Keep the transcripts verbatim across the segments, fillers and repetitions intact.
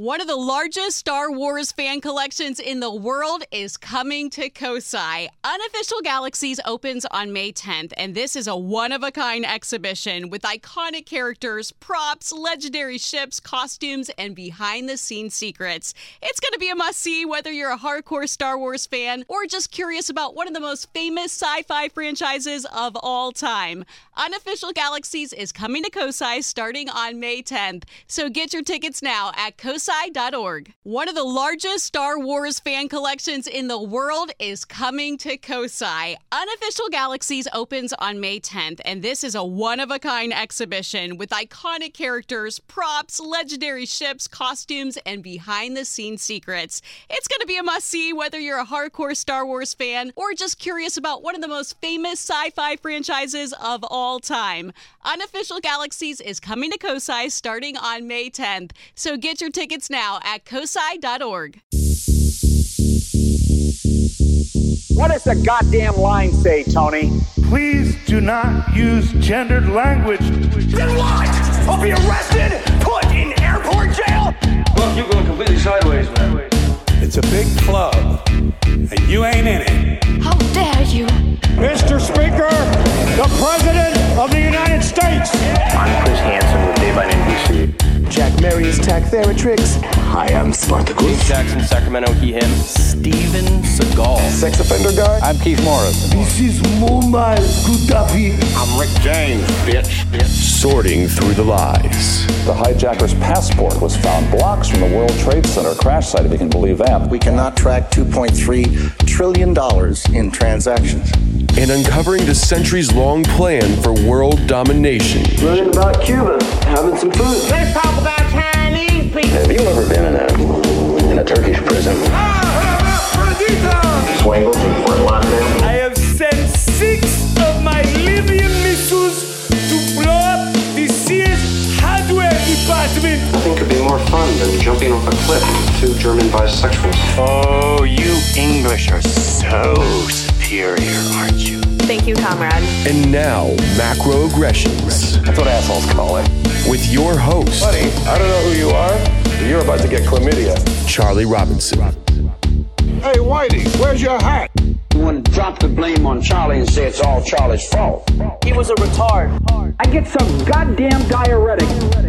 One of the largest Star Wars fan collections in the world is coming to Kosai. Unofficial Galaxies opens on May tenth, and this is a one-of-a-kind exhibition with iconic characters, props, legendary ships, costumes, and behind-the-scenes secrets. It's going to be a must-see whether you're a hardcore Star Wars fan or just curious about one of the most famous sci-fi franchises of all time. Unofficial Galaxies is coming to Kosai starting on May tenth, so get your tickets now at kosai dot org. One of the largest Star Wars fan collections in the world is coming to Kosai. Unofficial Galaxies opens on May tenth, and this is a one-of-a-kind exhibition with iconic characters, props, legendary ships, costumes, and behind-the-scenes secrets. It's going to be a must-see whether you're a hardcore Star Wars fan or just curious about one of the most famous sci-fi franchises of all time. Unofficial Galaxies is coming to Kosai starting on May tenth, so get your tickets now at kosai dot org. What does the goddamn line say, Tony? Please do not use gendered language. Then what? I'll be arrested, put in airport jail? Look, you're going completely sideways, man. It's a big club, and you ain't in it. How dare you? Mister Speaker, the President of the United States. I'm Chris Hansen with Dave on N B C. Jack Marius Tactheratrix. Hi, I'm Spartacus. Keith Jackson, Sacramento, he, him. Steven Seagal. Sex offender guy. I'm Keith Morris. This is Muammar Gaddafi. I'm Rick James, bitch. bitch. Sorting through the lies. The hijacker's passport was found blocks from the World Trade Center crash site, if you can believe that. We cannot track two point three trillion dollars in transactions. And uncovering the centuries-long plan for world domination. Learning about Cuba, having some food. Let's talk about Chinese people. Have you ever been in a in a Turkish prison? Swangles in Fort Lauderdale. I have sent six of my Libyan missiles to blow up the C S hardware department. Nothing could be more fun than jumping off a cliff with two German bisexuals. Oh, you English are so superior, aren't you? Thank you, comrade. And now, macroaggressions. That's what assholes call it. With your host. Buddy, I don't know who you are, but you're about to get chlamydia. Charlie Robinson. Hey, Whitey, where's your hat? You want to drop the blame on Charlie and say it's all Charlie's fault. He was a retard. I get some goddamn diuretic.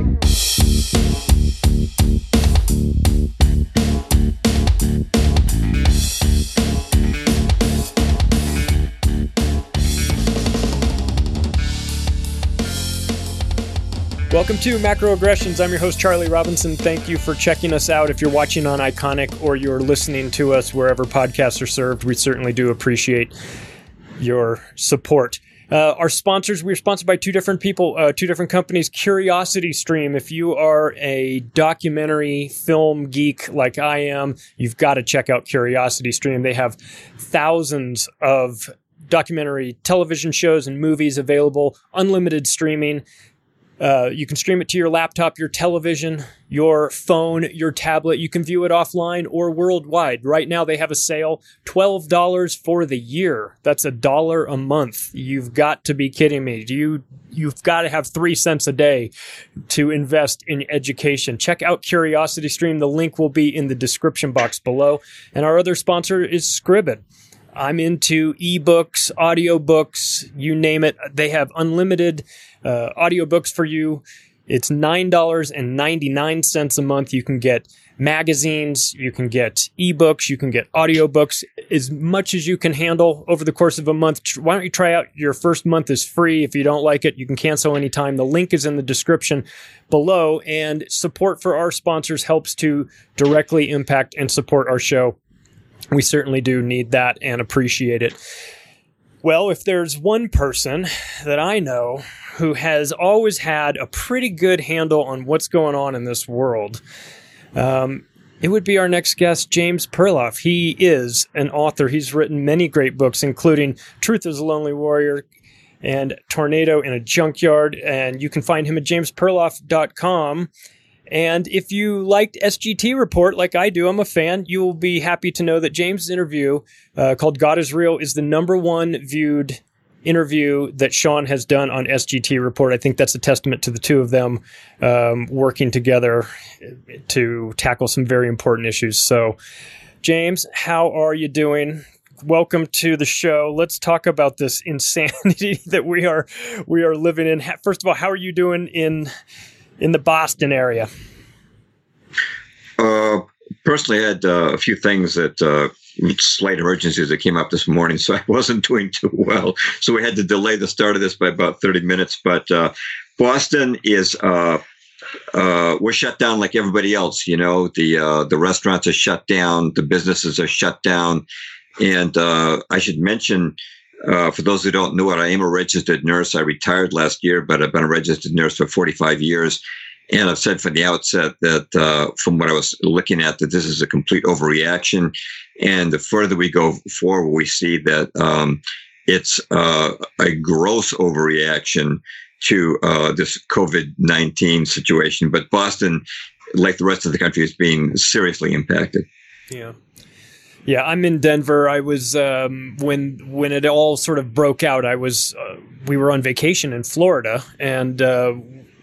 Welcome to Macroaggressions. I'm your host, Charlie Robinson. Thank you for checking us out. If you're watching on Iconic or you're listening to us wherever podcasts are served, we certainly do appreciate your support. Uh, our sponsors, we're sponsored by two different people, uh, two different companies. Curiosity Stream. If you are a documentary film geek like I am, you've got to check out Curiosity Stream. They have thousands of documentary television shows and movies available, unlimited streaming. Uh, you can stream it to your laptop, your television, your phone, your tablet. You can view it offline or worldwide. Right now, they have a sale, twelve dollars for the year. That's a dollar a month. You've got to be kidding me. Do you, you've got to have three cents a day to invest in education. Check out Curiosity Stream. The link will be in the description box below. And our other sponsor is Scribd. I'm into ebooks, audiobooks, you name it. They have unlimited uh, audiobooks for you. It's nine dollars and ninety-nine cents a month. You can get magazines, you can get ebooks, you can get audiobooks, as much as you can handle over the course of a month. Why don't you try out your first month is free. If you don't like it, you can cancel anytime. The link is in the description below, and support for our sponsors helps to directly impact and support our show. We certainly do need that and appreciate it. Well, if there's one person that I know who has always had a pretty good handle on what's going on in this world, um, it would be our next guest, James Perloff. He is an author. He's written many great books, including Truth is a Lonely Warrior and Tornado in a Junkyard. And you can find him at james perloff dot com. And if you liked S G T Report, like I do, I'm a fan, you will be happy to know that James' interview uh, called God is Real is the number one viewed interview that Sean has done on S G T Report. I think that's a testament to the two of them um, working together to tackle some very important issues. So, James, how are you doing? Welcome to the show. Let's talk about this insanity that we are we are living in. First of all, how are you doing in in the Boston area? Uh, personally, I had uh, a few things that uh, slight emergencies that came up this morning, so I wasn't doing too well. So we had to delay the start of this by about thirty minutes. But uh, Boston is uh, uh, we're shut down like everybody else. You know, the uh, the restaurants are shut down, the businesses are shut down, and uh, I should mention. Uh, for those who don't know it, I am a registered nurse. I retired last year, but I've been a registered nurse for forty-five years. And I've said from the outset that uh, from what I was looking at, that this is a complete overreaction. And the further we go forward, we see that um, it's uh, a gross overreaction to uh, this COVID nineteen situation. But Boston, like the rest of the country, is being seriously impacted. Yeah. Yeah, I'm in Denver. I was um, when when it all sort of broke out. I was uh, we were on vacation in Florida, and uh,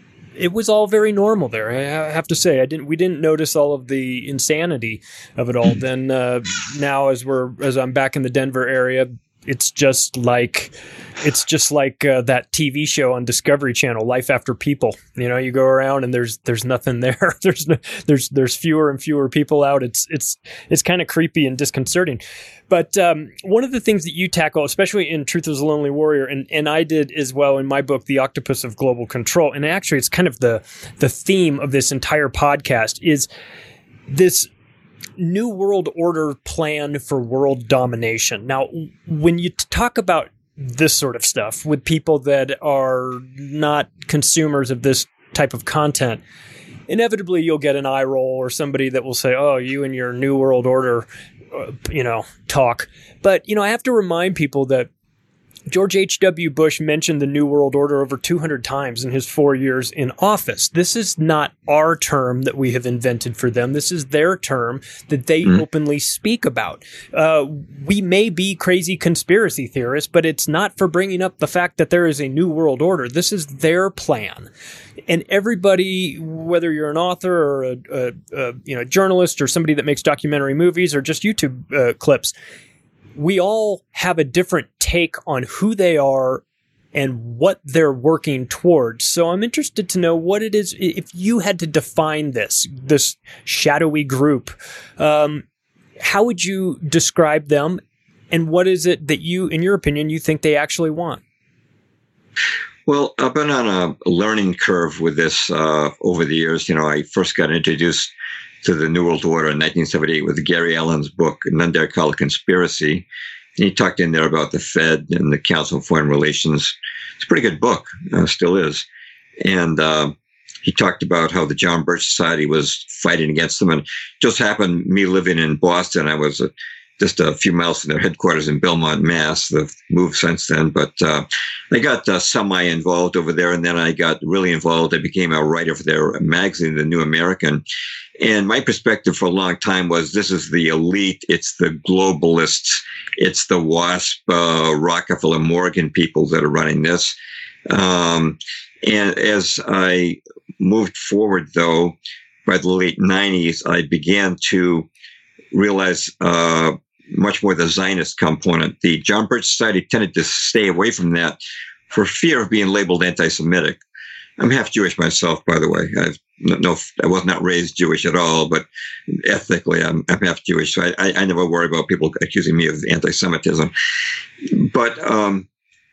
it was all very normal there. I have to say, I didn't. We didn't notice all of the insanity of it all. Then uh, now, as we're as I'm back in the Denver area, it's just like it's just like uh, that T V show on Discovery Channel, Life After People. You know, you go around and there's there's nothing there. there's no, there's there's fewer and fewer people out. It's it's it's kind of creepy and disconcerting. But um, one of the things that you tackle, especially in Truth is a Lonely Warrior, and, and I did as well in my book, The Octopus of Global Control, and actually it's kind of the the theme of this entire podcast, is this New World Order plan for world domination. Now, when you talk about this sort of stuff with people that are not consumers of this type of content, inevitably you'll get an eye roll or somebody that will say, oh, you and your New World Order, uh, you know, talk. But, you know, I have to remind people that George H W. Bush mentioned the New World Order over two hundred times in his four years in office. This is not our term that we have invented for them. This is their term that they mm. openly speak about. Uh, we may be crazy conspiracy theorists, but it's not for bringing up the fact that there is a New World Order. This is their plan. And everybody, whether you're an author or a, a, a you know journalist or somebody that makes documentary movies or just YouTube uh, clips, we all have a different take on who they are and what they're working towards. So I'm interested to know what it is, if you had to define this, this shadowy group, um, how would you describe them, and what is it that you, in your opinion, you think they actually want? Well, I've been on a learning curve with this uh, over the years. You know, I first got introduced to the New World Order in nineteen seventy-eight with Gary Allen's book, None Dare Call It Conspiracy. And he talked in there about the Fed and the Council on Foreign Relations. It's a pretty good book, uh, still is. And uh, he talked about how the John Birch Society was fighting against them. And just happened, me living in Boston, I was a just a few miles from their headquarters in Belmont, Mass. They've moved since then, but uh, I got uh, semi-involved over there, and then I got really involved. I became a writer for their magazine, The New American. And my perspective for a long time was this is the elite, it's the globalists, it's the WASP, uh, Rockefeller, Morgan people that are running this. Um, and as I moved forward, though, by the late nineties, I began to realize uh, much more the Zionist component. The John Birch Society tended to stay away from that for fear of being labeled anti-Semitic. I'm half Jewish myself, by the way. I've no, no, I was not raised Jewish at all, but ethnically, I'm, I'm half Jewish. So I, I, I never worry about people accusing me of anti-Semitism. But um,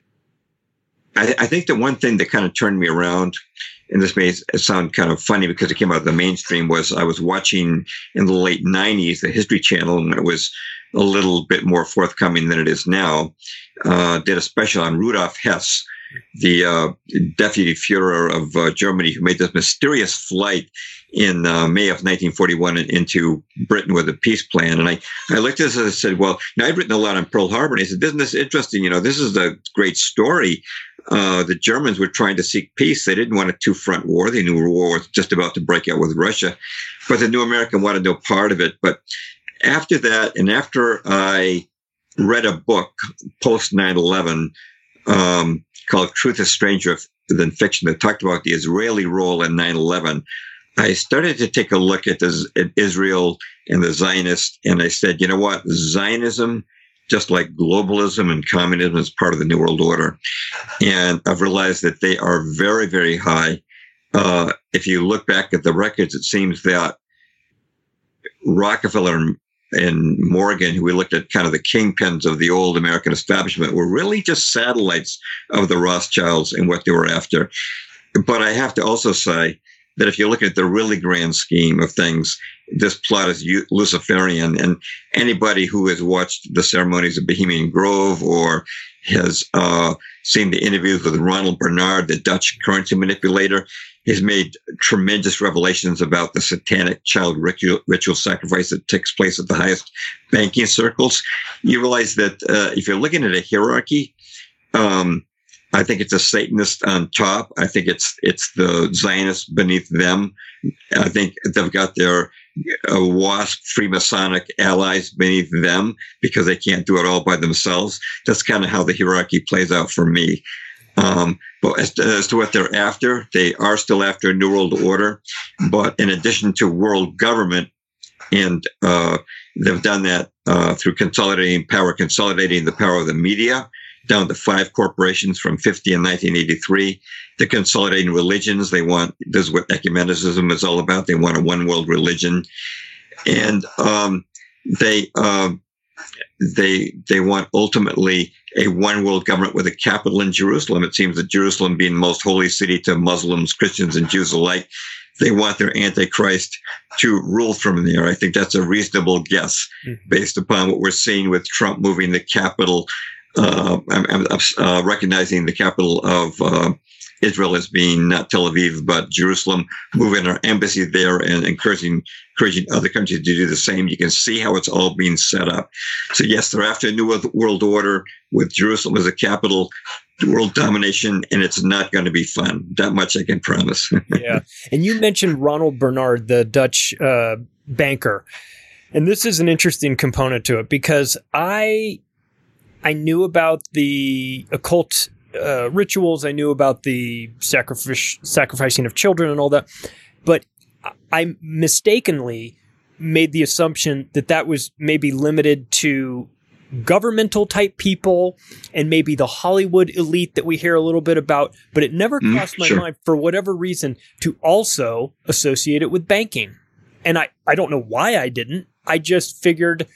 I, I think the one thing that kind of turned me around, and this may sound kind of funny because it came out of the mainstream, was I was watching in the late nineties the History Channel, when it was a little bit more forthcoming than it is now, uh, did a special on Rudolf Hess, the uh, deputy Führer of uh, Germany, who made this mysterious flight in uh, May of nineteen forty-one into Britain with a peace plan. And I, I looked at this and I said, well, you know, I'd written a lot on Pearl Harbor, and I said, isn't this interesting? You know, this is a great story. Uh, the Germans were trying to seek peace. They didn't want a two-front war. They knew war was just about to break out with Russia. But the New American wanted no part of it. But after that, and after I read a book post nine eleven, um, called Truth is Stranger Than Fiction that talked about the Israeli role in nine eleven. I started to take a look at, this, at Israel and the Zionists, and I said, you know what? Zionism, just like globalism and communism, is part of the New World Order. And I've realized that they are very, very high. Uh, if you look back at the records, it seems that Rockefeller and, and Morgan, who we looked at kind of the kingpins of the old American establishment, were really just satellites of the Rothschilds and what they were after. But I have to also say that if you look at the really grand scheme of things, this plot is Luciferian, and anybody who has watched the ceremonies of Bohemian Grove or has uh, seen the interviews with Ronald Bernard, the Dutch currency manipulator, has made tremendous revelations about the satanic child ritual, ritual sacrifice that takes place at the highest banking circles. You realize that uh, if you're looking at a hierarchy, um, I think it's a Satanist on top. I think it's it's the Zionists beneath them. I think they've got their uh, WASP Freemasonic allies beneath them because they can't do it all by themselves. That's kind of how the hierarchy plays out for me. Um, but as to, as to what they're after, they are still after a New World Order. But in addition to world government, and uh, they've done that uh, through consolidating power, consolidating the power of the media, down to five corporations from fifty in nineteen eighty-three. They're consolidating religions. They want, this is what ecumenicism is all about. They want a one world religion. And um, they, uh, they, they want ultimately a one world government with a capital in Jerusalem. It seems that Jerusalem being the most holy city to Muslims, Christians, and Jews alike, they want their Antichrist to rule from there. I think that's a reasonable guess mm-hmm. based upon what we're seeing with Trump moving the capital. Uh, I'm, I'm uh, recognizing the capital of uh, Israel as being not Tel Aviv, but Jerusalem, moving our embassy there and encouraging, encouraging other countries to do the same. You can see how it's all being set up. So yes, they're after a new world order with Jerusalem as a capital, world domination, and it's not going to be fun. That much I can promise. Yeah. And you mentioned Ronald Bernard, the Dutch uh, banker. And this is an interesting component to it because I... I knew about the occult uh, rituals. I knew about the sacrifice, sacrificing of children and all that. But I mistakenly made the assumption that that was maybe limited to governmental type people and maybe the Hollywood elite that we hear a little bit about. But it never crossed mm, my sure. mind for whatever reason to also associate it with banking. And I, I don't know why I didn't. I just figured...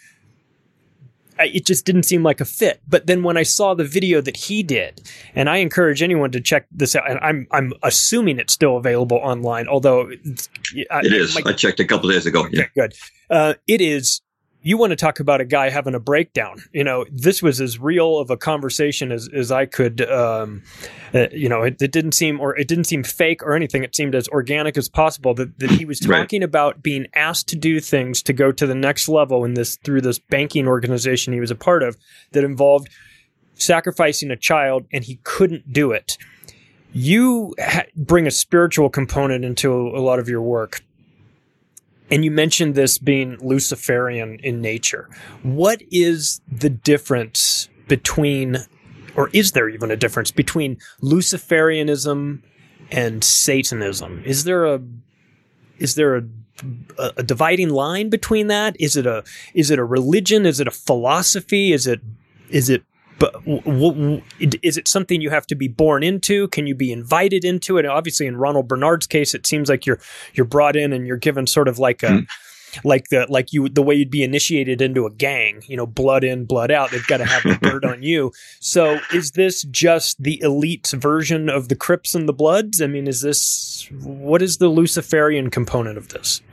It just didn't seem like a fit. But then when I saw the video that he did, and I encourage anyone to check this out, and I'm I'm assuming it's still available online, although it's, it is. My, I checked a couple of days ago. Okay, yeah. Good. Uh, it is. You want to talk about a guy having a breakdown? You know, this was as real of a conversation as as I could. Um, uh, you know, it, it didn't seem, or it didn't seem fake or anything. It seemed as organic as possible. That, that he was talking right. about being asked to do things to go to the next level in this through this banking organization he was a part of that involved sacrificing a child, and he couldn't do it. You ha- bring a spiritual component into a, a lot of your work. And you mentioned this being Luciferian in nature. What is the difference between, or is there even a difference between Luciferianism and Satanism? Is there a, is there a, a, a dividing line between that? Is it a, is it a religion? Is it a philosophy? Is it, is it, but w- w- is it something you have to be born into? Can you be invited into it? Obviously, in Ronald Bernard's case, it seems like you're you're brought in and you're given sort of like a mm. like the like you the way you'd be initiated into a gang. You know, blood in, blood out. They've got to have the dirt on you. So, is this just the elite's version of the Crips and the Bloods? I mean, is this what is the Luciferian component of this?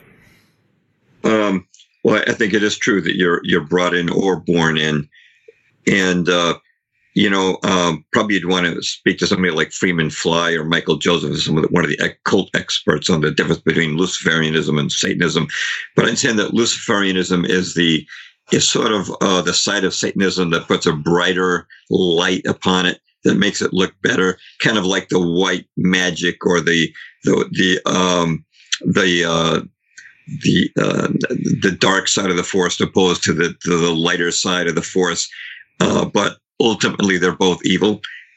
Um. Well, I think it is true that you're you're brought in or born in. And, uh, you know, um, probably you'd want to speak to somebody like Freeman Fly or Michael Joseph, some of the, one of the occult experts on the difference between Luciferianism and Satanism. But I'm saying that Luciferianism is the is sort of uh, the side of Satanism that puts a brighter light upon it, that makes it look better, kind of like the white magic or the the the um, the uh, the uh, the dark side of the Force opposed to the to the lighter side of the Force. Uh, but ultimately, they're both evil.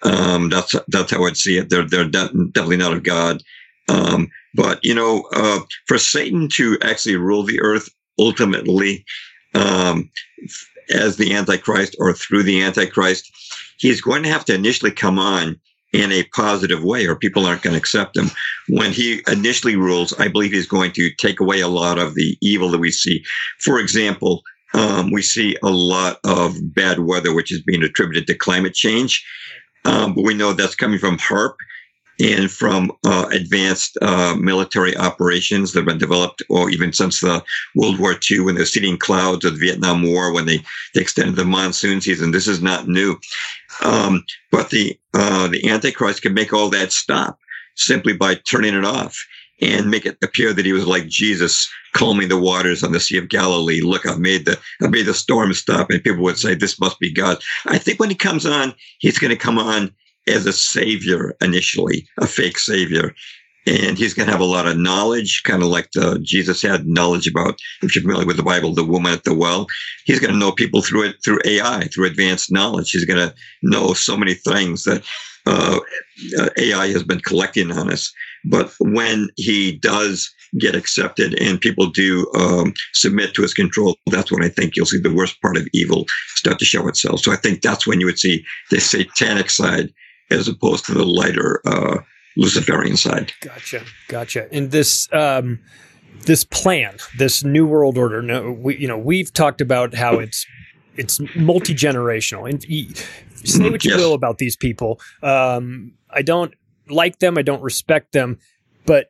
Um, that's that's how I'd see it. They're they're de- definitely not of God. Um, but you know, uh, for Satan to actually rule the earth ultimately um, as the Antichrist or through the Antichrist, he's going to have to initially come on in a positive way, or people aren't going to accept him. When he initially rules, I believe he's going to take away a lot of the evil that we see. For example, um, we see a lot of bad weather, which is being attributed to climate change. Um, but we know that's coming from HAARP and from uh, advanced uh, military operations that have been developed, or even since the World War Two, when they're seeding clouds of the Vietnam War, when they, they extended the monsoon season. This is not new. Um, but the uh, the Antichrist can make all that stop simply by turning it off and make it appear that he was like Jesus calming the waters on the Sea of Galilee. Look, I've made the I made the storm stop, and people would say, this must be God. I think when he comes on, he's going to come on as a savior initially, a fake savior. And he's going to have a lot of knowledge, kind of like the, Jesus had knowledge about, if you're familiar with the Bible, the woman at the well. He's going to know people through it, through A I, through advanced knowledge. He's going to know so many things that uh, A I has been collecting on us. But when he does get accepted and people do um, submit to his control, that's when I think you'll see the worst part of evil start to show itself. So I think that's when you would see the satanic side as opposed to the lighter uh Luciferian side. Gotcha, gotcha. And this um, this plan, this New World Order. No, we you know we've talked about how it's it's multi generational. And say what you yes. will about these people. Um, I don't like them. I don't respect them, but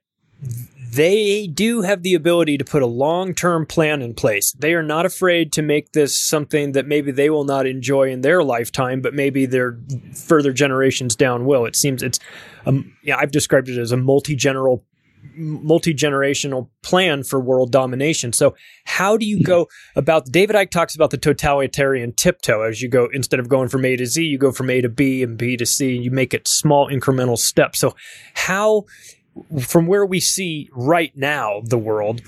they do have the ability to put a long-term plan in place. They are not afraid to make this something that maybe they will not enjoy in their lifetime, but maybe their further generations down will. It seems it's, um, yeah, I've described it as a multi-general, multi-generational plan for world domination. So how do you go about, David Icke talks about the totalitarian tiptoe. As you go, instead of going from A to Z, you go from A to B and B to C, and you make it small incremental steps. So how, from where we see right now the world,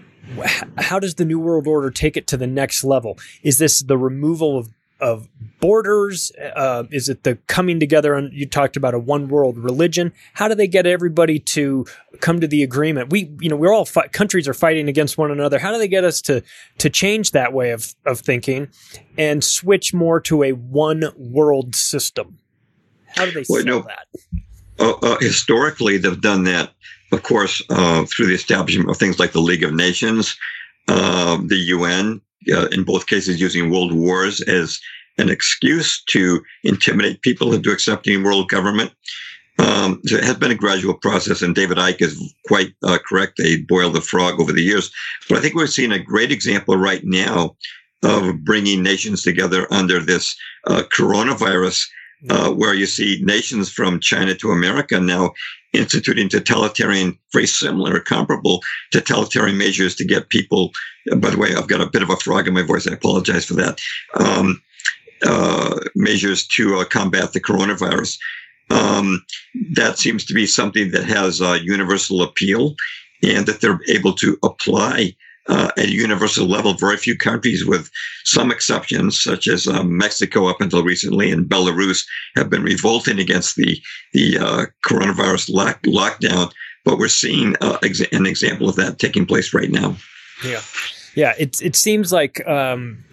how does the New World Order take it to the next level? Is this the removal of, of borders? Uh, is it the coming together? On, you talked about a one world religion. How do they get everybody to come to the agreement? We, you know, we're all fi- countries are fighting against one another. How do they get us to to change that way of of thinking and switch more to a one world system? How do they well, sell no. that? Uh, uh, historically, they've done that, of course, uh, through the establishment of things like the League of Nations, uh, the U N, uh, in both cases using world wars as an excuse to intimidate people into accepting world government. Um, so it has been a gradual process, and David Icke is quite uh, correct. They boiled the frog over the years. But I think we're seeing a great example right now of bringing nations together under this uh, coronavirus, Uh, where you see nations from China to America now instituting totalitarian, very similar, comparable totalitarian measures to get people. By the way, I've got a bit of a frog in my voice. I apologize for that. Um, uh, measures to uh, combat the coronavirus. Um, that seems to be something that has uh, universal appeal, and that they're able to apply Uh, at a universal level. Very few countries, with some exceptions, such as uh, Mexico up until recently and Belarus, have been revolting against the the uh, coronavirus lock, lockdown. But we're seeing uh, exa- an example of that taking place right now. Yeah, yeah. It it seems like um,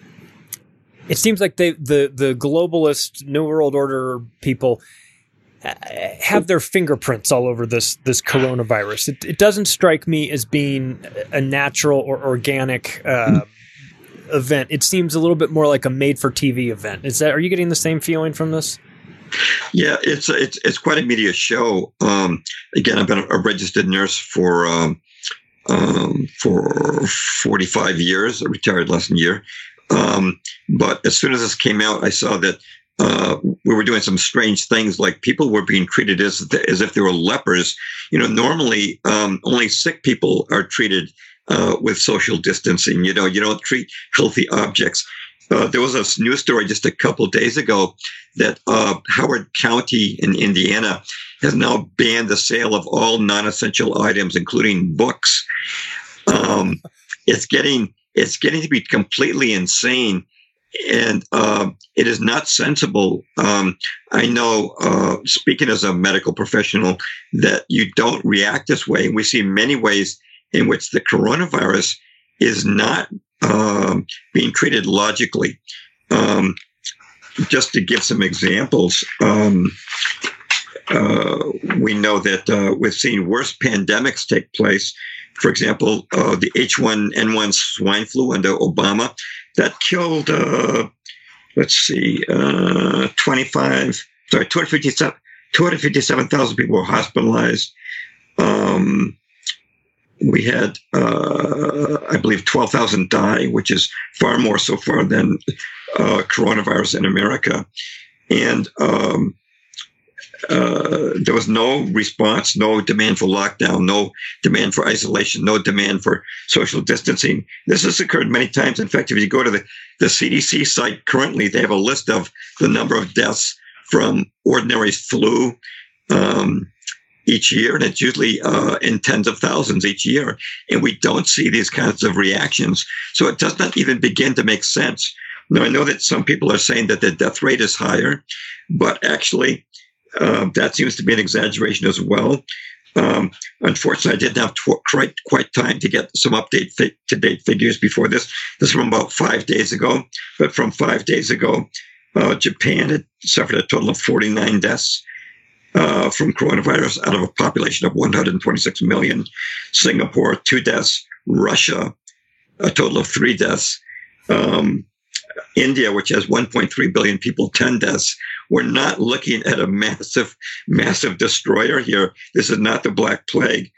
it seems like they the the globalist New World Order people have their fingerprints all over this this coronavirus. It, it doesn't strike me as being a natural or organic uh, event. It seems a little bit more like a made-for-T V event. Is that? Are you getting the same feeling from this? Yeah, it's it's it's quite a media show. Um, again, I've been a registered nurse for um, um, for forty-five years. I retired last year. Um, but as soon as this came out, I saw that Uh, we were doing some strange things, like people were being treated as as if they were lepers. You know, normally um, only sick people are treated uh, with social distancing. You know, you don't treat healthy objects. Uh, there was a news story just a couple of days ago that uh, Howard County in Indiana has now banned the sale of all non-essential items, including books. Um, it's getting it's getting to be completely insane. And uh, it is not sensible. Um, I know, uh, speaking as a medical professional, that you don't react this way. We see many ways in which the coronavirus is not um, being treated logically. Um, just to give some examples, um, uh, we know that uh, we've seen worse pandemics take place. For example, uh, the H one N one swine flu under Obama, that killed, uh, let's see, uh, twenty-five, sorry, two hundred fifty-seven thousand people were hospitalized. Um, we had, uh, I believe, twelve thousand die, which is far more so far than uh, coronavirus in America. And um, uh, there was no response, no demand for lockdown, no demand for isolation, no demand for social distancing. This has occurred many times. In fact, if you go to the, the C D C site currently, they have a list of the number of deaths from ordinary flu um, each year, and it's usually uh, in tens of thousands each year. And we don't see these kinds of reactions. So it does not even begin to make sense. Now, I know that some people are saying that the death rate is higher, but actually, Uh, that seems to be an exaggeration as well. Um, unfortunately, I didn't have tw- quite, quite time to get some update fi- to date figures before this. This is from about five days ago. But from five days ago, uh, Japan had suffered a total of forty-nine deaths uh, from coronavirus out of a population of one hundred twenty-six million. Singapore, two deaths. Russia, a total of three deaths. Um, India, which has one point three billion people, ten deaths. We're not looking at a massive, massive destroyer here. This is not the Black Plague.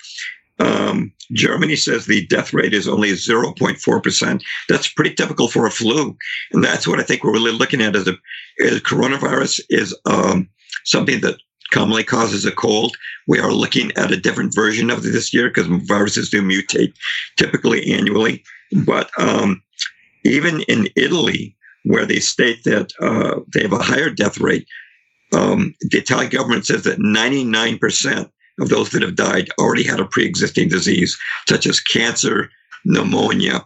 Um, Germany says the death rate is only zero point four percent. That's pretty typical for a flu. And that's what I think we're really looking at as a as coronavirus is um, something that commonly causes a cold. We are looking at a different version of it this year because viruses do mutate typically annually. But um, even in Italy, where they state that uh, they have a higher death rate, um, the Italian government says that ninety-nine percent of those that have died already had a pre-existing disease, such as cancer, pneumonia,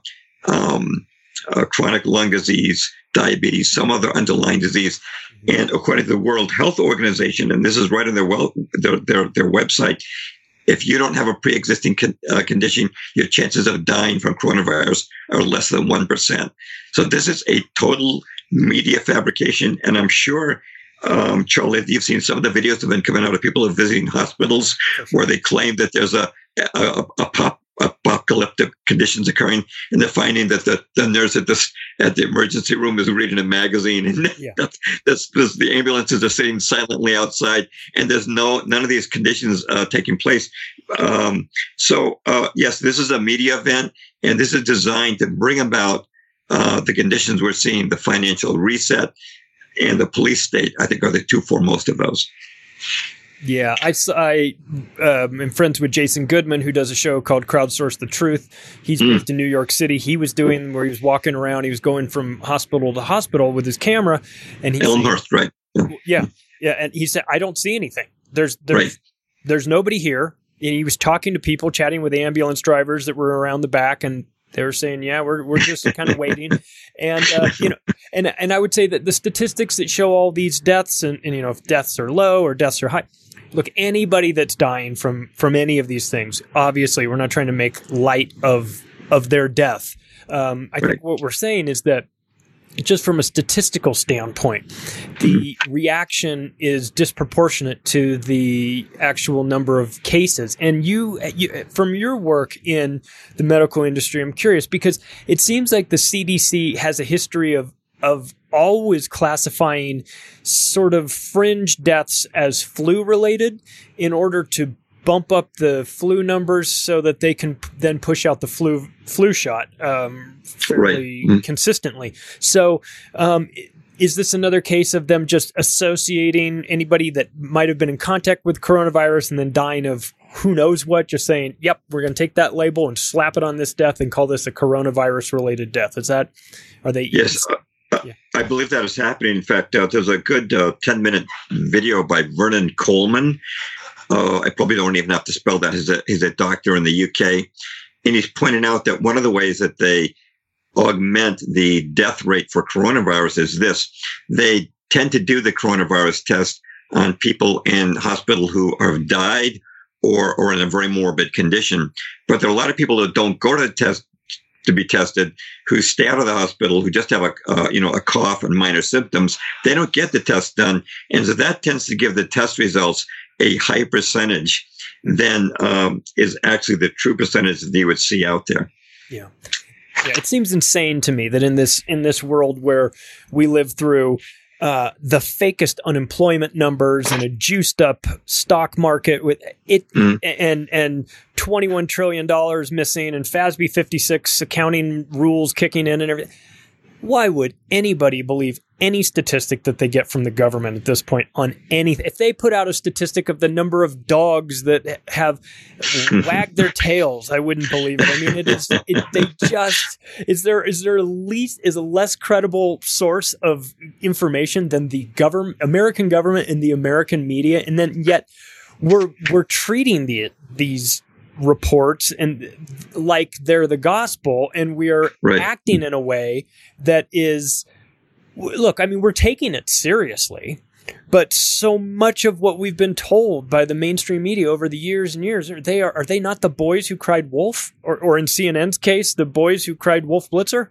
um, uh, chronic lung disease, diabetes, some other underlying disease. And according to the World Health Organization, and this is right on their well, their, their, their website, if you don't have a pre-existing con- uh, condition, your chances of dying from coronavirus are less than one percent. So this is a total media fabrication. And I'm sure, um, Charlie, you've seen some of the videos that have been coming out of people visiting hospitals where they claim that there's a, a, a pop, apocalyptic conditions occurring, and they're finding that the, the nurse at this at the emergency room is reading a magazine, and yeah. that's, that's, that's the ambulances are sitting silently outside, and there's no none of these conditions uh, taking place. Um, so uh, yes, this is a media event, and this is designed to bring about uh, the conditions we're seeing. The financial reset and the police state, I think, are the two foremost of those. Yeah, I, I um, am friends with Jason Goodman, who does a show called Crowdsource the Truth. He's mm. based in New York City. He was doing where he was walking around. He was going from hospital to hospital with his camera. And he Elmhurst, right? Yeah. yeah, yeah. And he said, I don't see anything. There's there's, right. there's nobody here. And he was talking to people, chatting with ambulance drivers that were around the back, and they were saying, yeah, we're we're just kind of waiting. And, uh, you know, and and I would say that the statistics that show all these deaths and, and, you know, if deaths are low or deaths are high, look, anybody that's dying from, from any of these things, obviously we're not trying to make light of, of their death. Um, I think what we're saying is that just from a statistical standpoint, the reaction is disproportionate to the actual number of cases. And you, you, from your work in the medical industry, I'm curious because it seems like the C D C has a history of, of always classifying sort of fringe deaths as flu related in order to bump up the flu numbers so that they can p- then push out the flu flu shot um, fairly right. mm-hmm. consistently. So um, is this another case of them just associating anybody that might have been in contact with coronavirus and then dying of who knows what, just saying, yep, we're going to take that label and slap it on this death and call this a coronavirus related death? Is that, are they? Yes. Uh, yeah. I believe that is happening. In fact, uh, there's a good uh, ten minute video by Vernon Coleman. Uh, I probably don't even have to spell that. He's a, he's a doctor in the U K. And he's pointing out that one of the ways that they augment the death rate for coronavirus is this. They tend to do the coronavirus test on people in hospital who have died or, or in a very morbid condition. But there are a lot of people that don't go to the test to be tested, who stay out of the hospital, who just have a, uh, you know, a cough and minor symptoms. They don't get the test done. And so that tends to give the test results a high percentage than um, is actually the true percentage that you would see out there. Yeah. Yeah. It seems insane to me that in this, in this world where we live through uh, the fakest unemployment numbers and a juiced up stock market with it mm. and, and twenty-one trillion dollars missing and F A S B fifty-six accounting rules kicking in and everything. Why would anybody believe any statistic that they get from the government at this point on anything? If they put out a statistic of the number of dogs that have wagged their tails, I wouldn't believe it. I mean, it is, it, they just, is there, is there a least, is a less credible source of information than the government, American government and the American media? And then yet we're, we're treating the, these reports and like they're the gospel, and we are right. acting in a way that is, look, I mean, we're taking it seriously, but so much of what we've been told by the mainstream media over the years and years, are they are, are they not the boys who cried wolf? Or, or in C N N's case, the boys who cried wolf blitzer?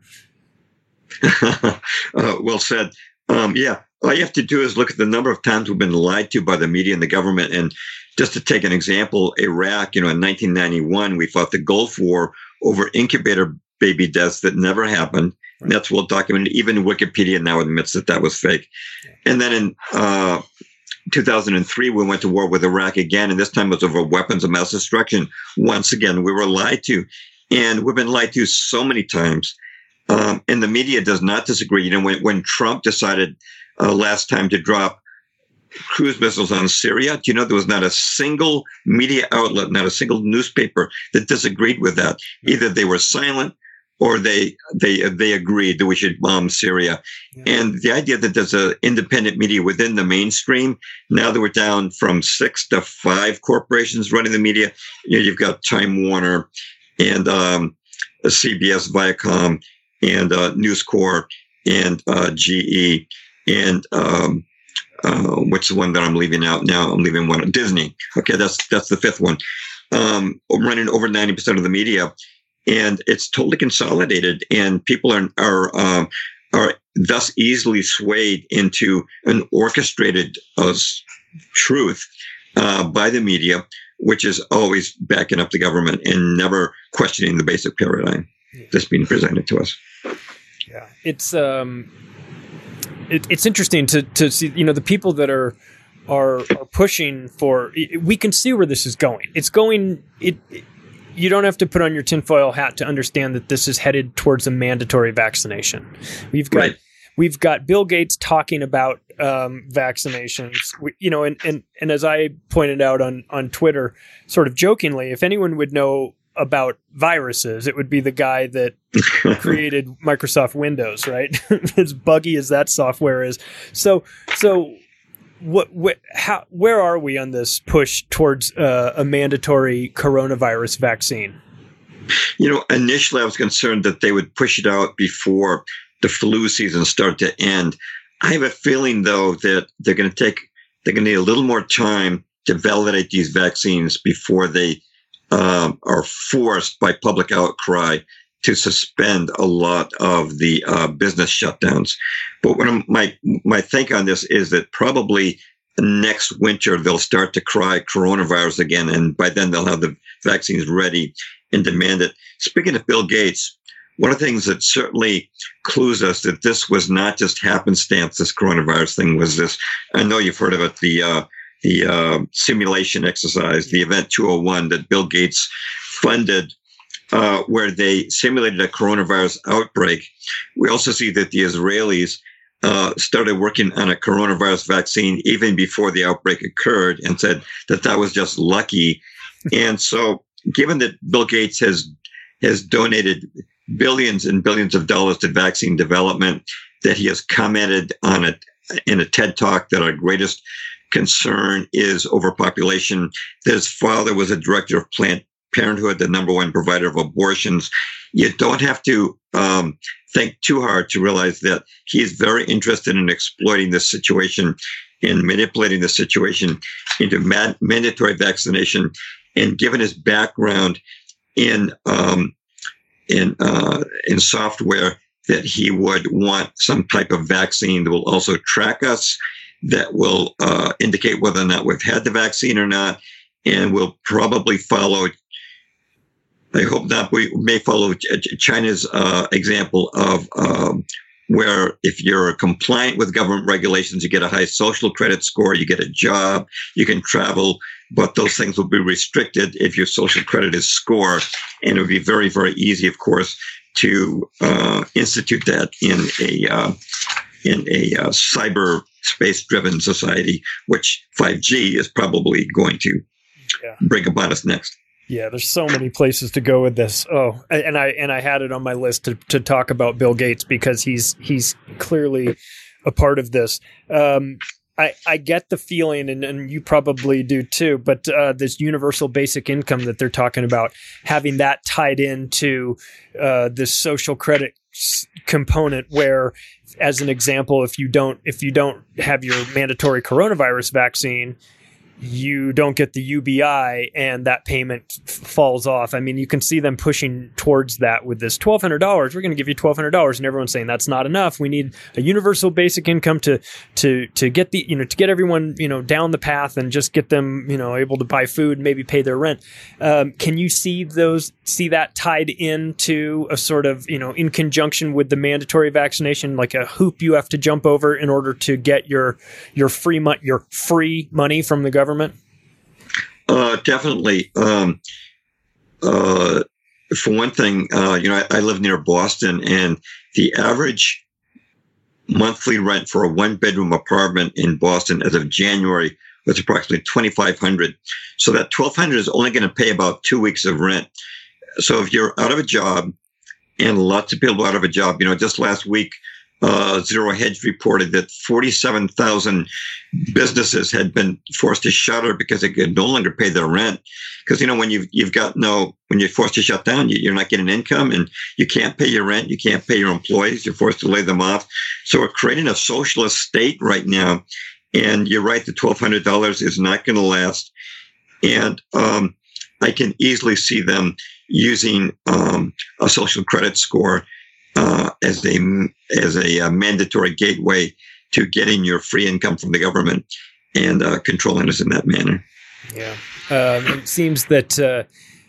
uh, well said. Um, yeah. All you have to do is look at the number of times we've been lied to by the media and the government. And just to take an example, Iraq, you know, in nineteen ninety-one, we fought the Gulf War over incubator baby deaths that never happened. And that's well documented. Even Wikipedia now admits that that was fake. And then in uh, two thousand three, we went to war with Iraq again, and this time it was over weapons of mass destruction. Once again, we were lied to. And we've been lied to so many times. Um, and the media does not disagree. You know, when, when Trump decided uh, last time to drop cruise missiles on Syria, do you know there was not a single media outlet, not a single newspaper that disagreed with that? Either they were silent or they they they agreed that we should bomb Syria. Yeah. And the idea that there's an independent media within the mainstream, now that we're down from six to five corporations running the media, you know, you've got Time Warner and um, C B S, Viacom, and uh, News Corp, and uh, G E, and um, uh, what's the one that I'm leaving out now? I'm leaving one, Disney. Okay, that's that's the fifth one. Um, running over ninety percent of the media. And it's totally consolidated, and people are are uh, are thus easily swayed into an orchestrated uh, truth uh, by the media, which is always backing up the government and never questioning the basic paradigm that's being presented to us. Yeah, it's um, it, it's interesting to to see, you know, the people that are are are pushing for. We can see where this is going. It's going. It. it You don't have to put on your tinfoil hat to understand that this is headed towards a mandatory vaccination. We've got right. we've got Bill Gates talking about um, vaccinations. We, you know, and, and and as I pointed out on on Twitter, sort of jokingly, if anyone would know about viruses, it would be the guy that created Microsoft Windows, right? As buggy as that software is. So so. What, what, how, where are we on this push towards uh, a mandatory coronavirus vaccine? You know, initially I was concerned that they would push it out before the flu season started to end. I have a feeling, though, that they're going to take, they're going to need a little more time to validate these vaccines before they um, are forced by public outcry to suspend a lot of the uh, business shutdowns. But what I'm, my my think on this is that probably next winter they'll start to cry coronavirus again, and by then they'll have the vaccines ready and demand it. Speaking of Bill Gates, one of the things that certainly clues us that this was not just happenstance, this coronavirus thing, was this, I know you've heard of it, the uh, the uh, simulation exercise, the Event two oh one that Bill Gates funded, Uh, where they simulated a coronavirus outbreak. We also see that the Israelis uh, started working on a coronavirus vaccine even before the outbreak occurred and said that that was just lucky. And so given that Bill Gates has has donated billions and billions of dollars to vaccine development, that he has commented on it in a TED Talk that our greatest concern is overpopulation, that his father was a director of Planned Parenthood, the number one provider of abortions. You don't have to um, think too hard to realize that he is very interested in exploiting this situation and manipulating the situation into man- mandatory vaccination. And given his background in um, in uh, in software, that he would want some type of vaccine that will also track us, that will uh, indicate whether or not we've had the vaccine or not, and will probably follow, I hope not, we may follow China's uh, example of um, where if you're compliant with government regulations, you get a high social credit score, you get a job, you can travel, but those things will be restricted if your social credit is score. And it would be very, very easy, of course, to uh, institute that in a uh, in a uh, cyber space-driven society, which five G is probably going to yeah. bring upon us next. Yeah, there's so many places to go with this. Oh, and I and I had it on my list to, to talk about Bill Gates because he's he's clearly a part of this. Um, I, I get the feeling, and, and you probably do too, but uh, this universal basic income that they're talking about, having that tied into uh, this social credit s- component, where, as an example, if you don't if you don't have your mandatory coronavirus vaccine, you don't get the U B I and that payment f- falls off. I mean, you can see them pushing towards that with this twelve hundred dollars. We're going to give you twelve hundred dollars, and everyone's saying that's not enough. We need a universal basic income to to to get the you know to get everyone you know down the path and just get them you know able to buy food, maybe pay their rent. Um, can you see those see that tied into a sort of you know in conjunction with the mandatory vaccination, like a hoop you have to jump over in order to get your your free mo- your free money from the government? Uh, definitely. Um, uh, for one thing, uh, you know, I, I live near Boston, and the average monthly rent for a one-bedroom apartment in Boston as of January was approximately twenty-five hundred dollars. So that twelve hundred dollars is only going to pay about two weeks of rent. So if you're out of a job, and lots of people are out of a job, you know, just last week, Uh, Zero Hedge reported that forty-seven thousand businesses had been forced to shutter because they could no longer pay their rent. Because, you know, when you've, you've got no, when you're forced to shut down, you, you're not getting income and you can't pay your rent. You can't pay your employees. You're forced to lay them off. So we're creating a socialist state right now. And you're right, the twelve hundred dollars is not going to last. And um, I can easily see them using um, a social credit score Uh, as a as a uh, mandatory gateway to getting your free income from the government and uh, controlling us in that manner. Yeah, um, it seems that uh,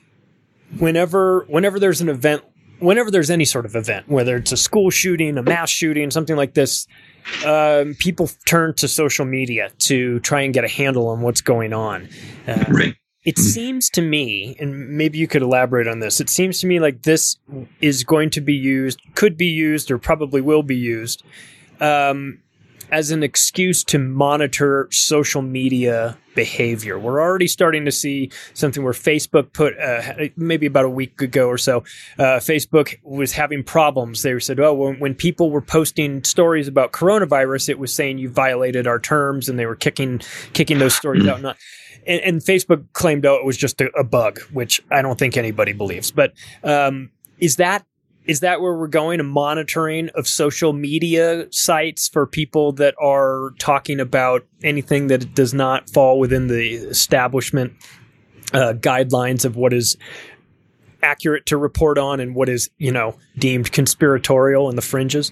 whenever whenever there's an event, whenever there's any sort of event, whether it's a school shooting, a mass shooting, something like this, um, people turn to social media to try and get a handle on what's going on. Uh, right. It seems to me, and maybe you could elaborate on this, it seems to me like this is going to be used, could be used, or probably will be used um, as an excuse to monitor social media behavior. We're already starting to see something where Facebook put, uh, maybe about a week ago or so, uh, Facebook was having problems. They said, oh, when, when people were posting stories about coronavirus, it was saying you violated our terms, and they were kicking kicking those stories out. Not, and, and Facebook claimed, oh, it was just a, a bug, which I don't think anybody believes. But um, is that Is that where we're going, a monitoring of social media sites for people that are talking about anything that does not fall within the establishment uh, guidelines of what is accurate to report on and what is, you know, deemed conspiratorial in the fringes?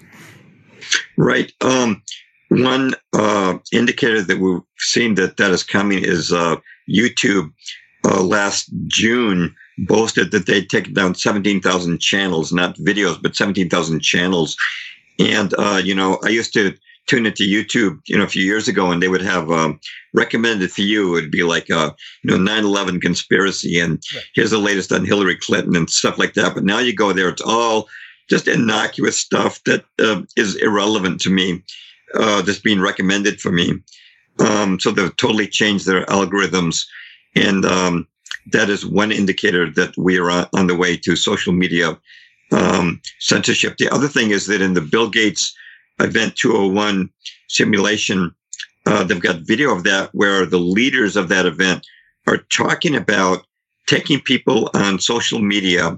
Right. Um, one uh, indicator that we've seen that that is coming is uh, YouTube uh, last June boasted that they'd taken down seventeen thousand channels, not videos, but seventeen thousand channels. And, uh, you know, I used to tune into YouTube, you know, a few years ago, and they would have um, recommended for you. It would be like, uh, you know, nine eleven conspiracy, and right. Here's the latest on Hillary Clinton and stuff like that. But now you go there, it's all just innocuous stuff that uh, is irrelevant to me, uh, that's being recommended for me. Um, so they've totally changed their algorithms. And, um, that is one indicator that we are on the way to social media um, censorship. The other thing is that in the Bill Gates Event two oh one simulation, uh, they've got video of that where the leaders of that event are talking about taking people on social media,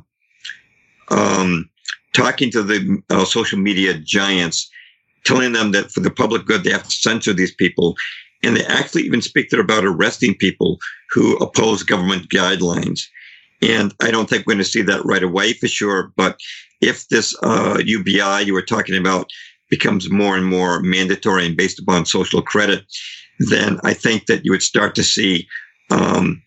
um, talking to the uh, social media giants, telling them that for the public good, they have to censor these people. And they actually even speak there about arresting people who oppose government guidelines. And I don't think we're going to see that right away for sure. But if this uh, U B I you were talking about becomes more and more mandatory and based upon social credit, then I think that you would start to see um,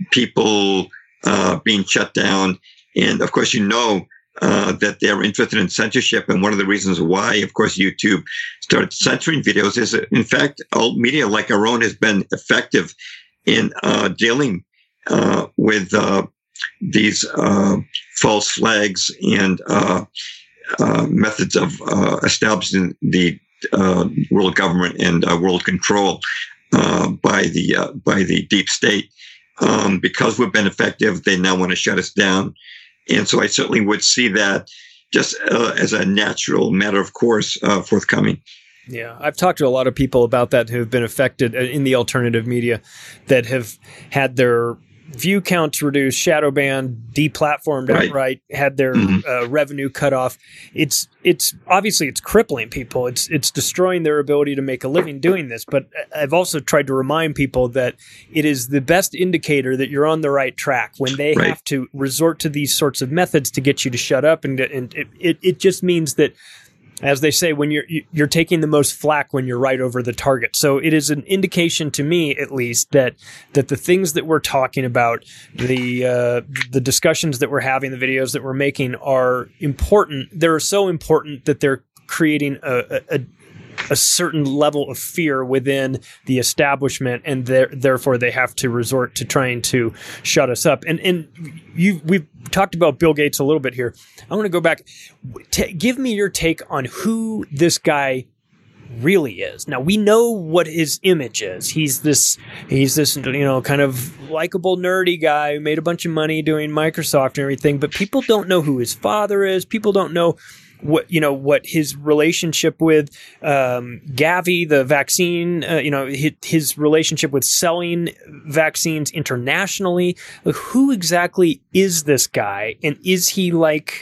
people uh, being shut down. And of course, you know uh, that they're interested in censorship. And one of the reasons why, of course, YouTube started censoring videos is that, in fact, alt media like our own has been effective in uh, dealing uh, with uh, these uh, false flags and uh, uh, methods of uh, establishing the uh, world government and uh, world control uh, by the uh, by the deep state. Um, because we've been effective, they now want to shut us down. And so I certainly would see that just uh, as a natural matter of course uh, forthcoming. Yeah, I've talked to a lot of people about that who have been affected in the alternative media that have had their view counts reduced, shadow banned, deplatformed right. outright, had their mm-hmm. uh, revenue cut off. It's it's obviously it's crippling people. It's it's destroying their ability to make a living doing this. But I've also tried to remind people that it is the best indicator that you're on the right track when they right. have to resort to these sorts of methods to get you to shut up, and and it it, it just means that, as they say, when you're you're taking the most flack when you're right over the target. So it is an indication to me, at least, that that the things that we're talking about, the uh, the discussions that we're having, the videos that we're making are important. They're so important that they're creating a, a, a certain level of fear within the establishment, and therefore they have to resort to trying to shut us up. And and you we've talked about Bill Gates a little bit here. I want to go back. T- give me your take on who this guy really is. Now, we know what his image is. He's this, he's this, you know, kind of likable, nerdy guy who made a bunch of money doing Microsoft and everything, but people don't know who his father is. People don't know what, you know, what his relationship with um, Gavi, the vaccine, uh, you know, his, his relationship with selling vaccines internationally. Like, who exactly is this guy? And is he like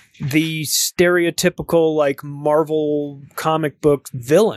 the stereotypical, like, Marvel comic book villain?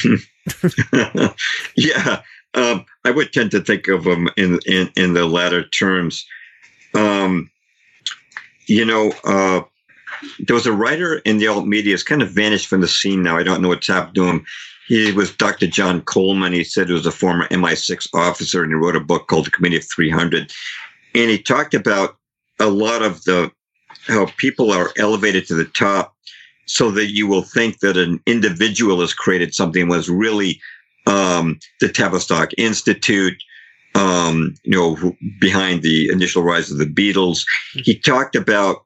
Yeah, um, I would tend to think of him in, in, in the latter terms. Um, you know, uh, there was a writer in the alt media. It's kind of vanished from the scene now. I don't know what's happened to him. He was Doctor John Coleman. He said he was a former M I six officer, and he wrote a book called The Committee of three hundred. And he talked about a lot of the how people are elevated to the top so that you will think that an individual has created something was really um, the Tavistock Institute, um, you know, who, behind the initial rise of the Beatles. He talked about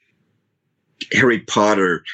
Harry Potter.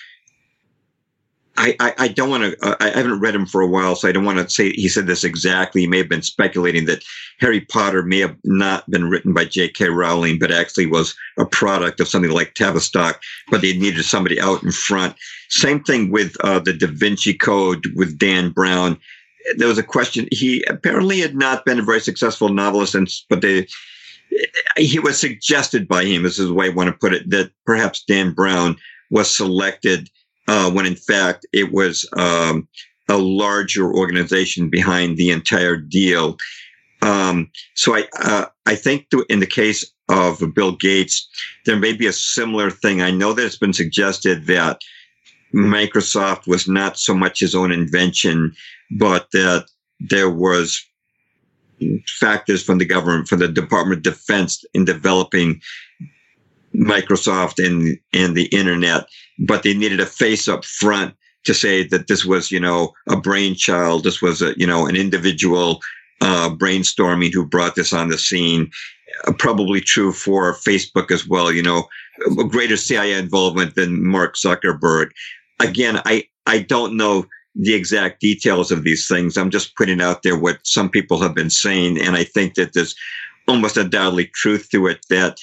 I, I, I don't want to, uh, I haven't read him for a while, so I don't want to say he said this exactly. He may have been speculating that Harry Potter may have not been written by J K Rowling, but actually was a product of something like Tavistock, but they needed somebody out in front. Same thing with uh, the Da Vinci Code with Dan Brown. There was a question. He apparently had not been a very successful novelist, and, but they, he was suggested by him, this is the way I want to put it, that perhaps Dan Brown was selected uh, when in fact it was um, a larger organization behind the entire deal. Um, so I uh, I think th- in the case of Bill Gates, there may be a similar thing. I know that it's been suggested that Microsoft was not so much his own invention, but that there was factors from the government, from the Department of Defense in developing Microsoft and, and the internet, but they needed a face up front to say that this was, you know, a brainchild. This was a, you know, an individual uh, brainstorming who brought this on the scene. Uh, probably true for Facebook as well, you know, a greater C I A involvement than Mark Zuckerberg. Again, I, I don't know the exact details of these things. I'm just putting out there what some people have been saying. And I think that there's almost undoubtedly truth to it, that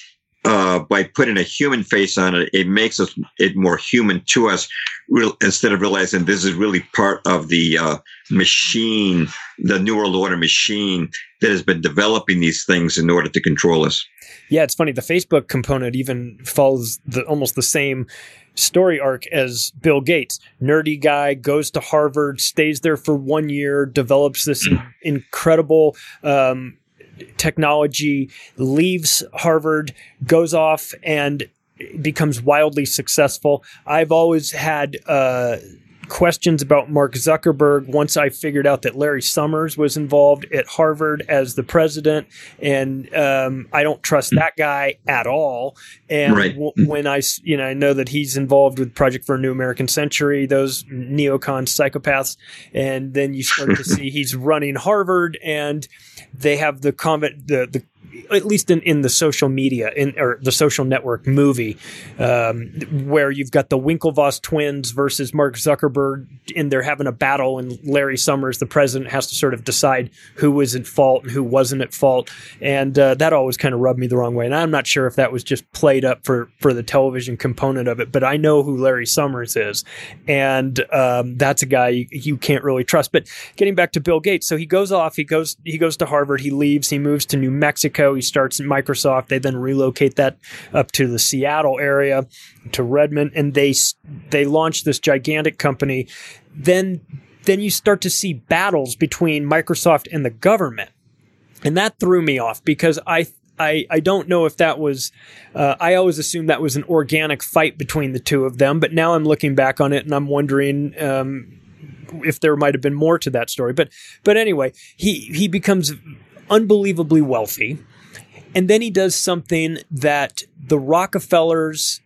uh, by putting a human face on it, it makes us it more human to us, real, instead of realizing this is really part of the uh, machine, the New World Order machine that has been developing these things in order to control us. Yeah, it's funny. The Facebook component even follows the almost the same story arc as Bill Gates. Nerdy guy, goes to Harvard, stays there for one year, develops this in- incredible um, technology, leaves Harvard, goes off and becomes wildly successful. I've always had uh, questions about Mark Zuckerberg once I figured out that Larry Summers was involved at Harvard as the president, and um, I don't trust that guy at all. And right. w- when I, you know, I know that he's involved with Project for a New American Century, those neocon psychopaths, and then you start to see he's running Harvard, and they have the comment, the the. at least in, in the social media in or the social network movie, um, where you've got the Winklevoss twins versus Mark Zuckerberg, and they're having a battle, and Larry Summers, the president, has to sort of decide who was at fault and who wasn't at fault. And uh, that always kind of rubbed me the wrong way. And I'm not sure if that was just played up for, for the television component of it, but I know who Larry Summers is. And um, that's a guy you, you can't really trust. But getting back to Bill Gates, so he goes off, he goes, he goes to Harvard, he leaves, he moves to New Mexico. He starts at Microsoft. They then relocate that up to the Seattle area, to Redmond, and they they launch this gigantic company. Then, then you start to see battles between Microsoft and the government, and that threw me off because I I, I don't know if that was. Uh, I always assumed that was an organic fight between the two of them, but now I'm looking back on it and I'm wondering. Um, if there might have been more to that story, but but anyway, he he becomes unbelievably wealthy. And then he does something that the Rockefellers,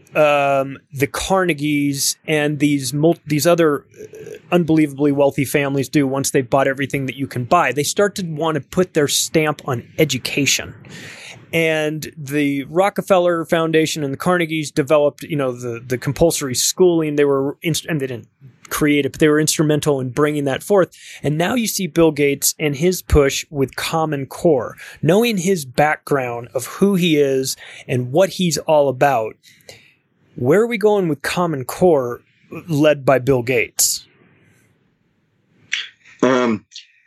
um, the Carnegies, and these mul- these other unbelievably wealthy families do once they've bought everything that you can buy. They start to want to put their stamp on education. And the Rockefeller Foundation and the Carnegies developed, you know, the, the compulsory schooling. They were, inst- and they didn't create it, but they were instrumental in bringing that forth. And now you see Bill Gates and his push with Common Core, knowing his background of who he is and what he's all about. Where are we going with Common Core led by Bill Gates? Um,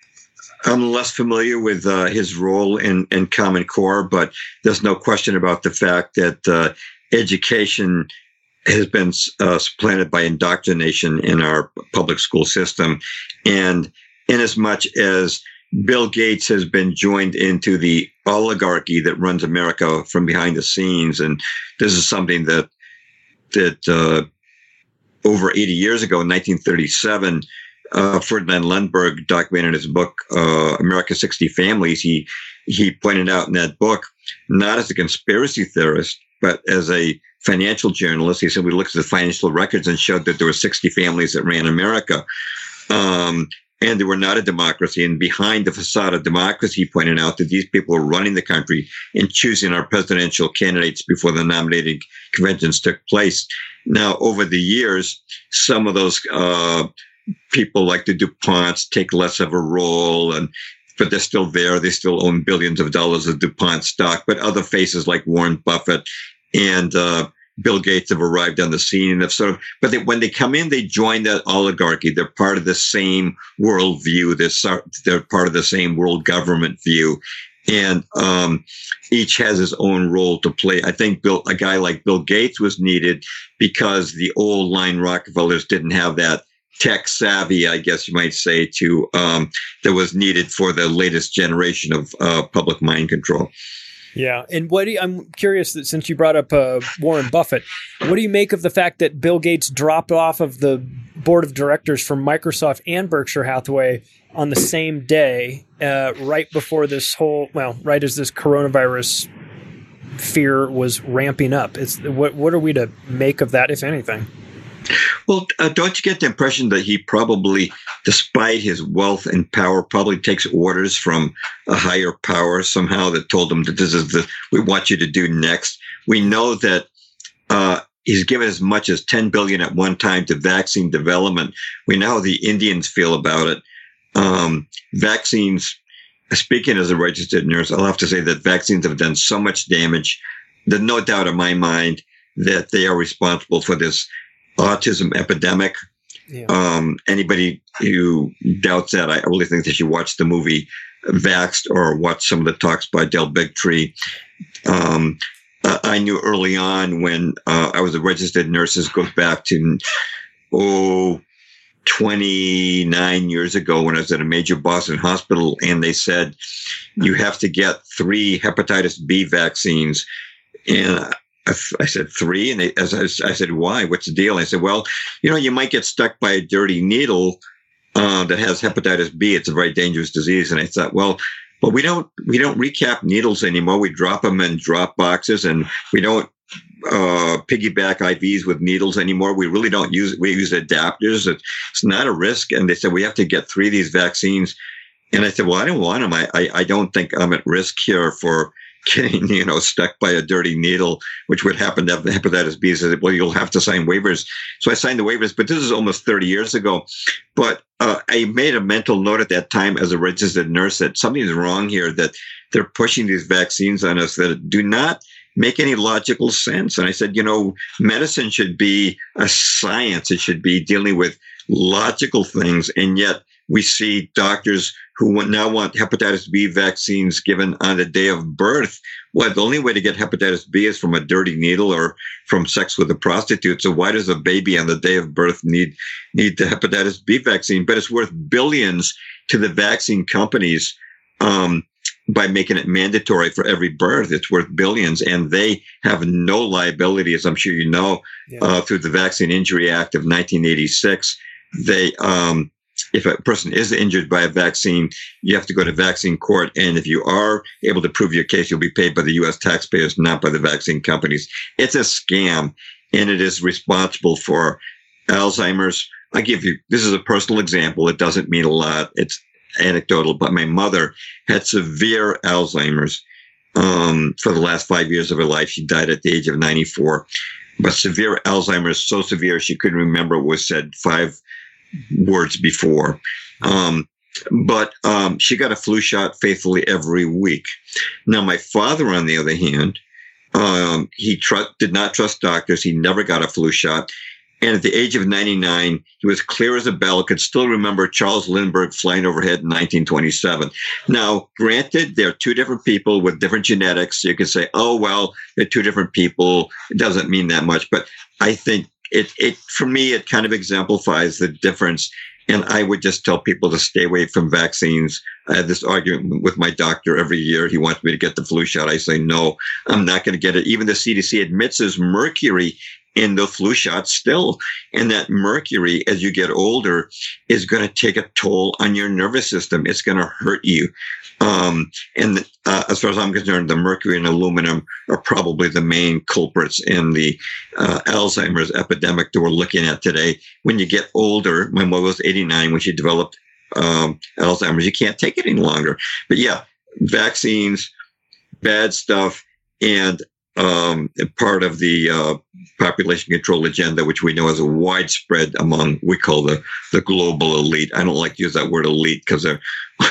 I'm less familiar with uh, his role in, in Common Core, but there's no question about the fact that uh, education has been uh, supplanted by indoctrination in our public school system. And inasmuch as Bill Gates has been joined into the oligarchy that runs America from behind the scenes, and this is something that that uh, over eighty years ago, in nineteen thirty-seven, uh, Ferdinand Lundberg documented in his book, uh, America's sixty Families. He, he pointed out in that book, not as a conspiracy theorist, but as a financial journalist, he said we looked at the financial records and showed that there were sixty families that ran America. Um, and they were not a democracy. And behind the facade of democracy, he pointed out that these people were running the country and choosing our presidential candidates before the nominating conventions took place. Now, over the years, some of those uh, people like the DuPonts take less of a role, and but they're still there. They still own billions of dollars of DuPont stock. But other faces like Warren Buffett and uh, Bill Gates have arrived on the scene and have sort of, but they, when they come in, they join that oligarchy. They're part of the same worldview. They're, they're part of the same world government view. And um, each has his own role to play. I think Bill, a guy like Bill Gates was needed because the old line Rockefellers didn't have that tech savvy, I guess you might say, to um, that was needed for the latest generation of uh, public mind control. Yeah. And what do you, I'm curious that since you brought up uh, Warren Buffett, what do you make of the fact that Bill Gates dropped off of the board of directors from Microsoft and Berkshire Hathaway on the same day, uh, right before this whole, well, right as this coronavirus fear was ramping up? It's what, what are we to make of that, if anything? Well, uh, don't you get the impression that he probably, despite his wealth and power, probably takes orders from a higher power somehow that told him that this is the we want you to do next? We know that uh, he's given as much as ten billion dollars at one time to vaccine development. We know how the Indians feel about it. Um, vaccines, speaking as a registered nurse, I'll have to say that vaccines have done so much damage there's no doubt in my mind that they are responsible for this autism epidemic. Yeah. Um, anybody who doubts that, I really think they should watch the movie Vaxxed or watch some of the talks by Del Bigtree. Um, uh, I knew early on when uh, I was a registered nurse, this goes back to, oh, twenty-nine years ago when I was at a major Boston hospital, and they said, you have to get three hepatitis B vaccines. And I, I said, three? And they, as I, I said, why? What's the deal? And I said, well, you know, you might get stuck by a dirty needle uh, that has hepatitis B. It's a very dangerous disease. And I thought, well, but we don't, we don't recap needles anymore. We drop them in drop boxes, and we don't uh, piggyback I Vs with needles anymore. We really don't use, we use adapters. It's not a risk. And they said, we have to get three of these vaccines. And I said, well, I don't want them. I, I, I don't think I'm at risk here for getting, you know, stuck by a dirty needle, which would happen to have the hepatitis B. I said, well, you'll have to sign waivers. So I signed the waivers, but this is almost thirty years ago. But uh, I made a mental note at that time as a registered nurse that something is wrong here, that they're pushing these vaccines on us that do not make any logical sense. And I said, you know, medicine should be a science. It should be dealing with logical things. And yet we see doctors who now want hepatitis B vaccines given on the day of birth. Well, the only way to get hepatitis B is from a dirty needle or from sex with a prostitute. So why does a baby on the day of birth need, need the hepatitis B vaccine? But it's worth billions to the vaccine companies, um, by making it mandatory for every birth. It's worth billions, and they have no liability, as I'm sure you know, yeah. uh, through the Vaccine Injury Act of nineteen eighty-six. They, um, if a person is injured by a vaccine, you have to go to vaccine court. And if you are able to prove your case, you'll be paid by the U S taxpayers, not by the vaccine companies. It's a scam, and it is responsible for Alzheimer's. I give you, this is a personal example. It doesn't mean a lot. It's anecdotal, but my mother had severe Alzheimer's um, for the last five years of her life. She died at the age of ninety-four. But severe Alzheimer's, so severe she couldn't remember what was said five words before. Um, but um, she got a flu shot faithfully every week. Now, my father, on the other hand, um, he tr- did not trust doctors. He never got a flu shot. And at the age of ninety-nine, he was clear as a bell, could still remember Charles Lindbergh flying overhead in nineteen twenty-seven. Now, granted, they're two different people with different genetics. You could say, oh, well, they're two different people. It doesn't mean that much. But I think it, it for me, it kind of exemplifies the difference. And I would just tell people to stay away from vaccines. I had this argument with my doctor every year. He wants me to get the flu shot. I say, no, I'm not going to get it. Even the C D C admits there's mercury in the flu shot still. And that mercury, as you get older, is going to take a toll on your nervous system. It's going to hurt you. Um, and uh, as far as I'm concerned, the mercury and aluminum are probably the main culprits in the uh, Alzheimer's epidemic that we're looking at today. When you get older, my mother was eighty-nine when she developed um, Alzheimer's. You can't take it any longer. But yeah, vaccines, bad stuff, and um, part of the uh, population control agenda, which we know is a widespread among, we call the, the global elite. I don't like to use that word elite because they're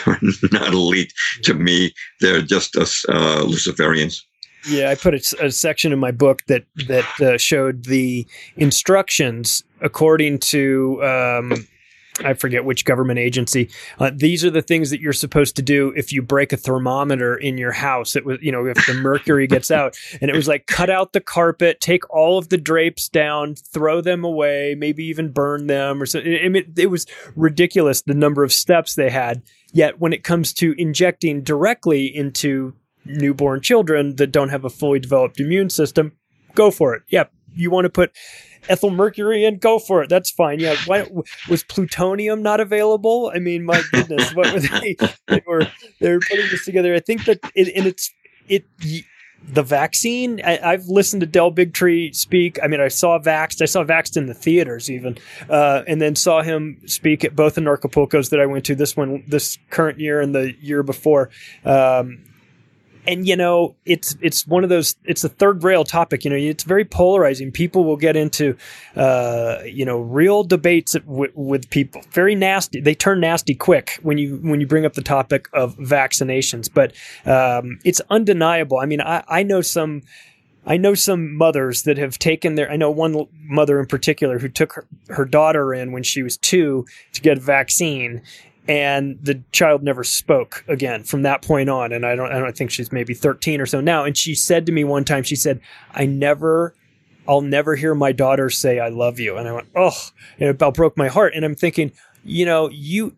not elite to me. They're just us uh, Luciferians. Yeah, I put a, a section in my book that, that uh, showed the instructions according to, um, I forget which government agency. Uh, these are the things that you're supposed to do if you break a thermometer in your house. It was, you know, if the mercury gets out, and it was like, cut out the carpet, take all of the drapes down, throw them away, maybe even burn them or so. It, it, it was ridiculous, the number of steps they had. Yet when it comes to injecting directly into newborn children that don't have a fully developed immune system, go for it. Yep. You want to put ethyl mercury in, go for it. That's fine. Yeah. Why was plutonium not available? I mean, my goodness, what were they? They were they were putting this together. I think that it, and it's it the vaccine. I, I've listened to Del Bigtree speak. I mean, I saw Vaxxed. I saw Vaxxed in the theaters even, uh, and then saw him speak at both the Norcapulcos that I went to. This one, this current year, and the year before. Um, And, you know, it's it's one of those, it's a third rail topic. You know, it's very polarizing. People will get into, uh, you know, real debates w- with people. Very nasty. They turn nasty quick when you when you bring up the topic of vaccinations. But um, it's undeniable. I mean, I, I know some I know some mothers that have taken their, I know one mother in particular who took her, her daughter in when she was two to get a vaccine, and the child never spoke again from that point on. And I don't, I don't think she's maybe thirteen or so now. And she said to me one time, she said, I never, I'll never hear my daughter say, I love you. And I went, oh, and it about broke my heart. And I'm thinking, you know, you,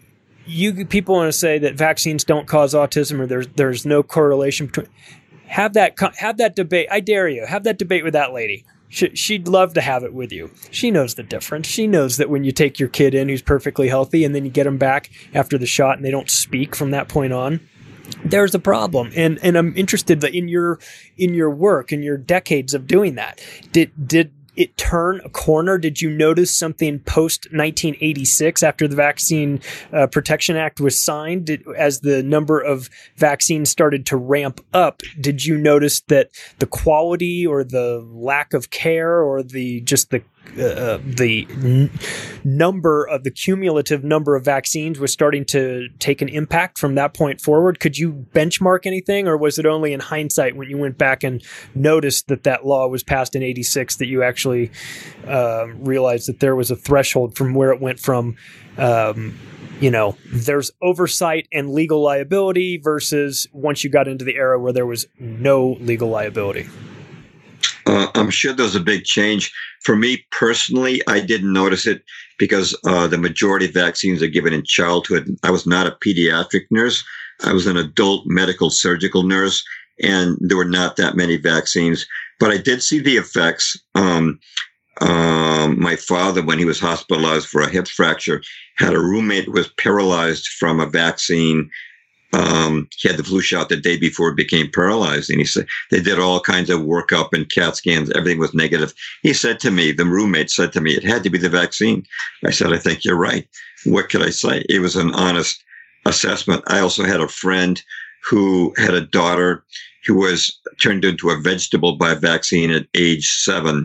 you people want to say that vaccines don't cause autism or there's, there's no correlation between. Have that have that debate. I dare you. Have that debate with that lady. She, she'd love to have it with you. She knows the difference. She knows that when you take your kid in who's perfectly healthy and then you get them back after the shot and they don't speak from that point on, there's a problem. And and I'm interested in your in your work, in your decades of doing that. Did did it turn a corner? Did you notice something post nineteen eighty-six after the Vaccine uh, Protection Act was signed? Did, as the number of vaccines started to ramp up, did you notice that the quality or the lack of care or the just the uh, the n- number of the cumulative number of vaccines was starting to take an impact from that point forward? Could you benchmark anything, or was it only in hindsight when you went back and noticed that that law was passed in eighty-six that you actually uh, realized that there was a threshold from where it went from, um, you know, there's oversight and legal liability versus once you got into the era where there was no legal liability? Uh, I'm sure there's a big change. For me personally, I didn't notice it because uh, the majority of vaccines are given in childhood. I was not a pediatric nurse. I was an adult medical surgical nurse, and there were not that many vaccines. But I did see the effects. Um, um, my father, when he was hospitalized for a hip fracture, had a roommate who was paralyzed from a vaccine. Um, he had the flu shot the day before he became paralyzed. And he said, they did all kinds of workup and CAT scans. Everything was negative. He said to me, the roommate said to me, it had to be the vaccine. I said, I think you're right. What could I say? It was an honest assessment. I also had a friend who had a daughter who was turned into a vegetable by vaccine at age seven.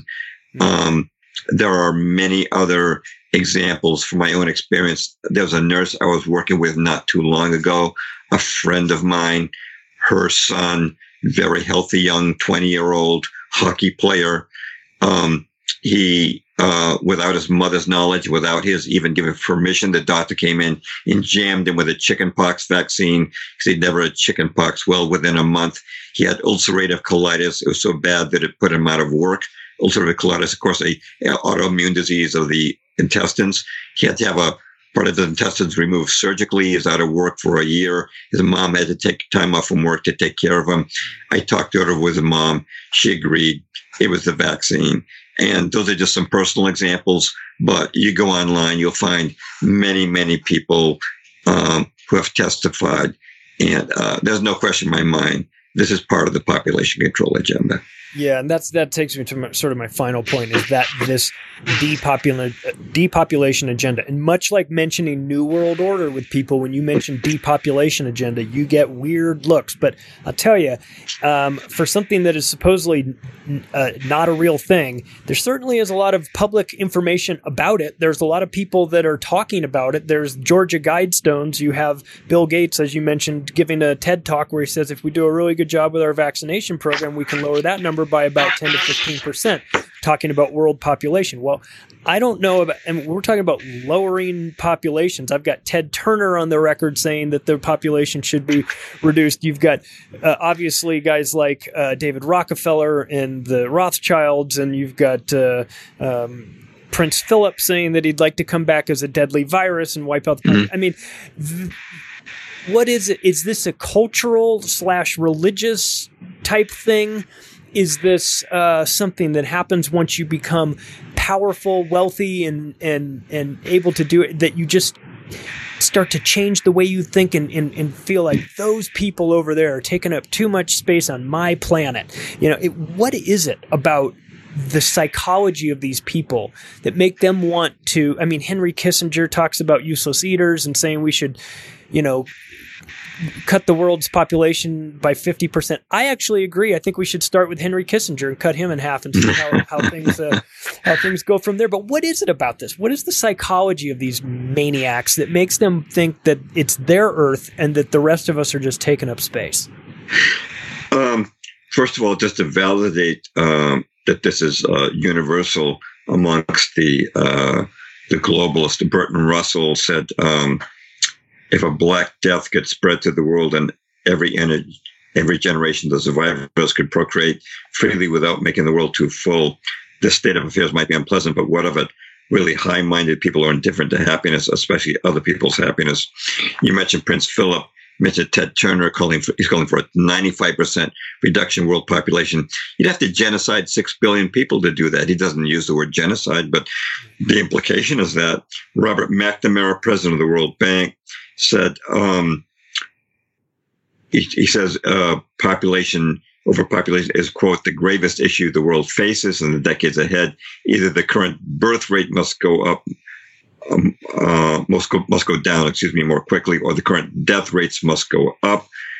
Um, there are many other examples from my own experience. There was a nurse I was working with not too long ago, a friend of mine, her son, very healthy, young twenty-year-old hockey player. Um, he, uh, without his mother's knowledge, without his even giving permission, the doctor came in and jammed him with a chickenpox vaccine because he'd never had chickenpox. Well, within a month, he had ulcerative colitis. It was so bad that it put him out of work. Ulcerative colitis, of course, a, a autoimmune disease of the intestines. He had to have a part of the intestines removed surgically. He was out of work for a year. His mom had to take time off from work to take care of him. I talked to her with his mom. She agreed it was the vaccine. And those are just some personal examples. But you go online, you'll find many, many people um, who have testified. And uh, there's no question in my mind, this is part of the population control agenda. Yeah, and that's that takes me to my, sort of my final point is that this depopula- depopulation agenda, and much like mentioning New World Order with people, when you mention depopulation agenda, you get weird looks. But I'll tell you, um, for something that is supposedly uh, not a real thing, there certainly is a lot of public information about it. There's a lot of people that are talking about it. There's Georgia Guidestones. You have Bill Gates, as you mentioned, giving a TED Talk where he says if we do a really good job with our vaccination program, we can lower that number by about ten to fifteen percent, talking about world population. Well, I don't know about, and we're talking about lowering populations. I've got Ted Turner on the record saying that the population should be reduced. You've got uh, obviously guys like uh, David Rockefeller and the Rothschilds, and you've got uh, um, Prince Philip saying that he'd like to come back as a deadly virus and wipe out the planet. I mean, th- what is it? Is this a cultural slash religious type thing? Is this uh, something that happens once you become powerful, wealthy, and and and able to do it, that you just start to change the way you think and, and, and feel like those people over there are taking up too much space on my planet? You know, it, what is it about the psychology of these people that make them want to? I mean, Henry Kissinger talks about useless eaters and saying we should, you know, cut the world's population by fifty percent. I actually agree. I think we should start with Henry Kissinger and cut him in half and see how, how things uh, how things go from there. But what is it about this? What is the psychology of these maniacs that makes them think that it's their Earth and that the rest of us are just taking up space? Um, first of all, just to validate um, that this is uh, universal amongst the uh, the globalists, Bertrand Russell said, um, if a Black Death gets spread to the world and every energy, every generation the survivors could procreate freely without making the world too full, this state of affairs might be unpleasant, but what of it? Really high-minded people are indifferent to happiness, especially other people's happiness. You mentioned Prince Philip, mentioned Ted Turner, calling for, he's calling for a ninety-five percent reduction in world population. You'd have to genocide six billion people to do that. He doesn't use the word genocide, but the implication is that. Robert McNamara, president of the World Bank, said, um, he, he says, uh, population, overpopulation is, quote, the gravest issue the world faces in the decades ahead. Either the current birth rate must go up, um, uh, must go, must go down, excuse me, more quickly, or the current death rates must go up.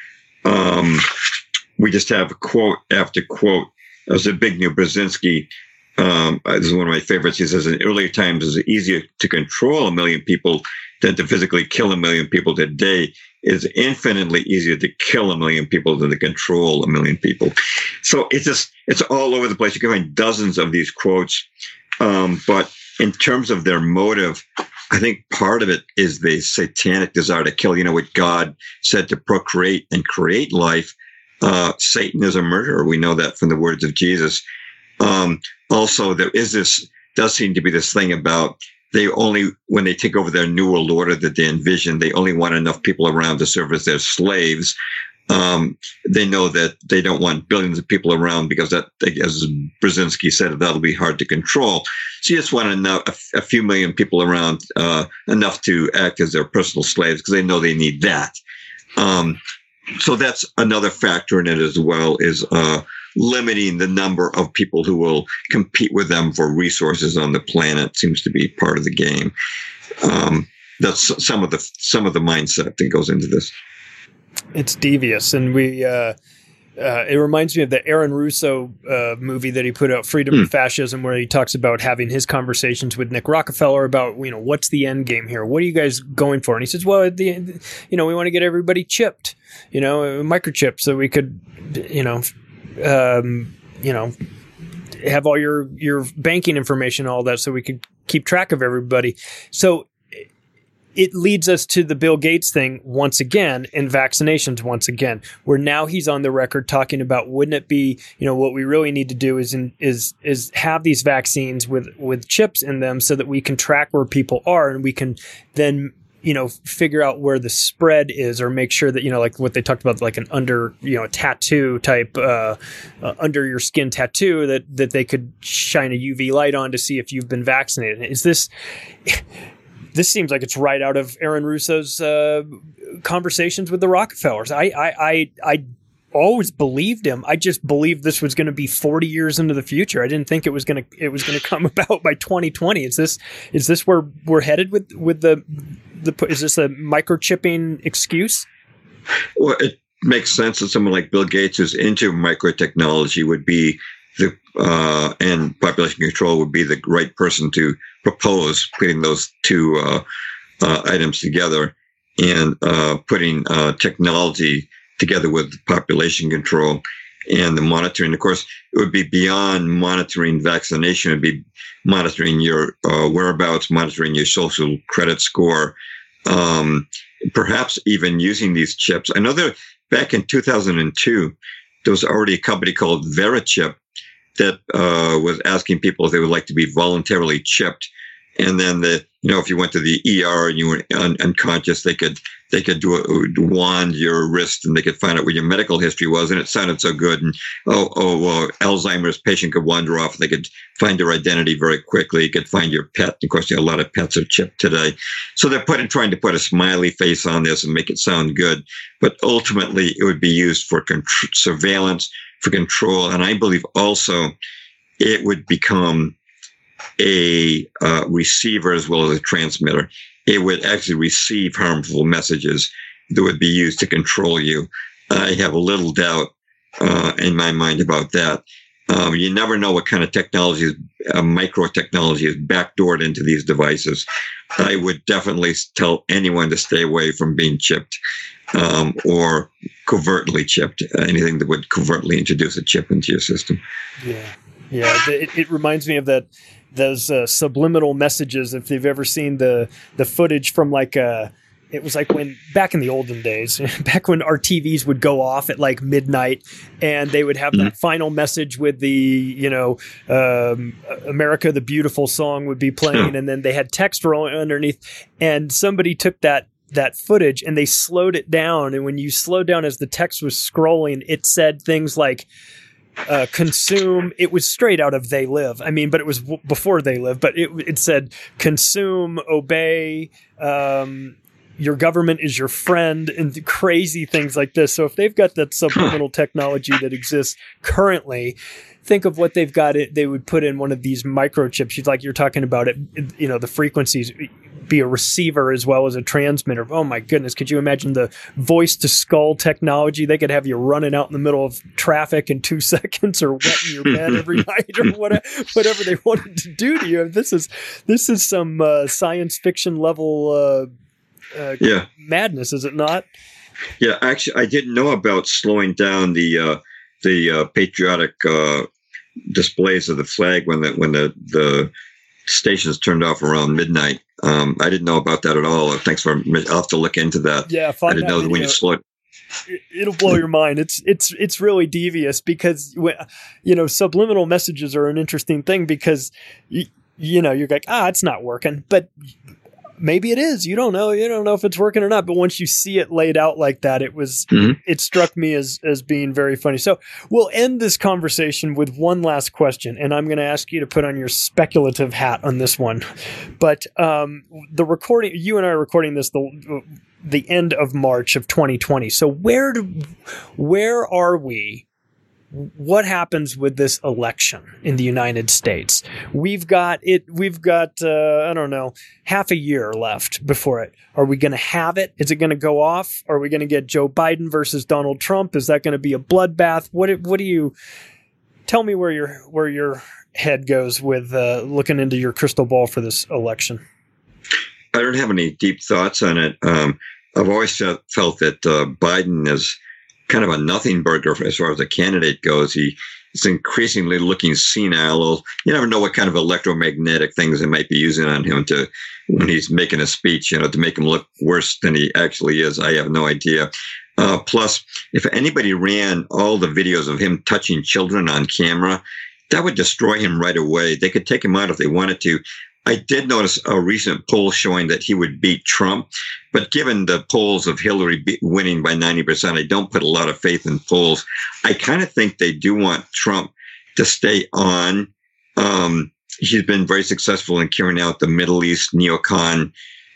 Um, we just have quote after quote. There's a Zbigniew Brzezinski. Um, this is one of my favorites. He says, in earlier times, it was easier to control a million people than to physically kill a million people. Today, it's infinitely easier to kill a million people than to control a million people. So it's just, it's all over the place. You can find dozens of these quotes. Um, but in terms of their motive, I think part of it is the satanic desire to kill. You know, what God said to procreate and create life. Uh, Satan is a murderer. We know that from the words of Jesus. Um, also, there is this, does seem to be this thing about they only, when they take over their New World Order that they envision, they only want enough people around to serve as their slaves. Um, they know that they don't want billions of people around because that, as Brzezinski said, that'll be hard to control. So you just want enough, a, a few million people around, uh, enough to act as their personal slaves because they know they need that. Um, so that's another factor in it as well, is, uh, limiting the number of people who will compete with them for resources on the planet seems to be part of the game. Um, that's some of the some of the mindset that goes into this. It's devious, and we. Uh, uh, it reminds me of the Aaron Russo uh, movie that he put out, Freedom mm. and Fascism, where he talks about having his conversations with Nick Rockefeller about, you know, what's the end game here? What are you guys going for? And he says, well, the, you know, we want to get everybody chipped, you know, microchipped, so we could, you know. Um, you know, have all your, your banking information, all that, so we could keep track of everybody. So it leads us to the Bill Gates thing once again, and vaccinations once again, where now he's on the record talking about, wouldn't it be, you know, what we really need to do is, in, is, is have these vaccines with, with chips in them so that we can track where people are, and we can then, you know, figure out where the spread is, or make sure that, you know, like what they talked about, like an under, you know, a tattoo type, uh, uh, under your skin tattoo that, that they could shine a U V light on to see if you've been vaccinated. Is this, this seems like it's right out of Aaron Russo's, uh, conversations with the Rockefellers. I, I, I, I always believed him. I just believed this was going to be forty years into the future. I didn't think it was going to, it was going to come about by twenty twenty. Is this, is this where we're headed with, with the, The, is this a microchipping excuse? Well, it makes sense that someone like Bill Gates, who's into microtechnology, would be the uh, and population control would be the right person to propose putting those two uh, uh, items together, and uh, putting uh, technology together with population control and the monitoring. Of course, it would be beyond monitoring vaccination. It would be monitoring your uh, whereabouts, monitoring your social credit score, um, perhaps even using these chips. I know that back in two thousand two, there was already a company called Verichip that uh, was asking people if they would like to be voluntarily chipped. And then the, you know, if you went to the E R and you were un- unconscious, they could they could do a, wand your wrist and they could find out what your medical history was. And it sounded so good. And oh, oh, well, Alzheimer's patient could wander off. They could find your identity very quickly. You could find your pet. Of course, you know, a lot of pets are chipped today. So they're putting trying to put a smiley face on this and make it sound good. But ultimately, it would be used for con- surveillance, for control. And I believe also it would become a uh, receiver as well as a transmitter. It would actually receive harmful messages that would be used to control you. I have a little doubt uh, in my mind about that. Um, you never know what kind of technology, uh, micro technology is backdoored into these devices. I would definitely tell anyone to stay away from being chipped. um, or covertly chipped, anything that would covertly introduce a chip into your system. Yeah, yeah. It, it reminds me of that those uh, subliminal messages. If you've ever seen the the footage from like a. It was like when back in the olden days, back when our T Vs would go off at like midnight and they would have mm-hmm. that final message with the, you know, um, America the Beautiful song would be playing. And then they had text rolling underneath, and somebody took that, that footage and they slowed it down. And when you slowed down as the text was scrolling, it said things like, uh, consume. It was straight out of They Live. I mean, but it was w- before They Live, but it, it said consume, obey, um, your government is your friend, and crazy things like this. So if they've got that subliminal technology that exists currently, think of what they've got. It, they would put in one of these microchips. Like you're talking about it, you know, the frequencies be a receiver as well as a transmitter. Oh my goodness. Could you imagine the voice to skull technology? They could have you running out in the middle of traffic in two seconds or wetting your bed every night or whatever, whatever they wanted to do to you. This is, this is some uh, science fiction level, uh, Uh, yeah, madness, is it not? Yeah, actually, I didn't know about slowing down the uh, the uh, patriotic uh, displays of the flag when the when the the stations turned off around midnight. Um, I didn't know about that at all. Thanks for. I'll have to look into that. Yeah, I didn't know that when you slow it. It'll blow your mind. It's it's it's really devious because you know subliminal messages are an interesting thing because you, you know you're like ah it's not working, but maybe it is. You don't know. You don't know if it's working or not. But once you see it laid out like that, it was, mm-hmm. it struck me as, as being very funny. So we'll end this conversation with one last question. And I'm going to ask you to put on your speculative hat on this one. But um, the recording, you and I are recording this the, the end of March of twenty twenty. So where do, where are we? What happens with this election in the United States? We've got it. We've got, uh, I don't know, half a year left before it. Are we going to have it? Is it going to go off? Are we going to get Joe Biden versus Donald Trump? Is that going to be a bloodbath? What, what do you tell me where your, where your head goes with, uh, looking into your crystal ball for this election? I don't have any deep thoughts on it. Um, I've always felt, felt that, uh, Biden is kind of a nothing burger as far as a candidate goes. He is increasingly looking senile. You never know what kind of electromagnetic things they might be using on him to, when he's making a speech, you know, to make him look worse than he actually is. I have no idea. Uh, plus, if anybody ran all the videos of him touching children on camera, that would destroy him right away. They could take him out if they wanted to. I did notice a recent poll showing that he would beat Trump, but given the polls of Hillary be- winning by ninety percent, I don't put a lot of faith in polls. I kind of think they do want Trump to stay on. Um, he's been very successful in carrying out the Middle East neocon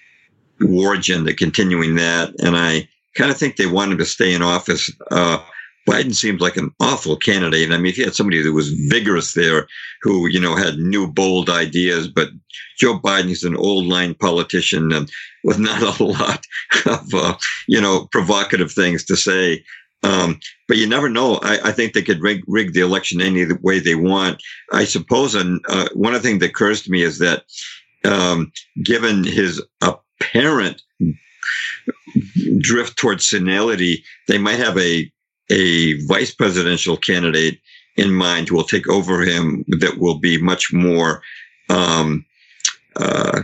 war agenda, continuing that. And I kind of think they want him to stay in office. Uh, Biden seems like an awful candidate. I mean, if you had somebody that was vigorous there, who, you know, had new, bold ideas, but Joe Biden is an old line politician and with not a lot of, uh, you know, provocative things to say. Um, but you never know. I, I think they could rig, rig the election any way they want. I suppose, and uh, one of the things that occurs to me is that um, given his apparent drift towards senility, they might have a a vice presidential candidate in mind who will take over him that will be much more um, uh,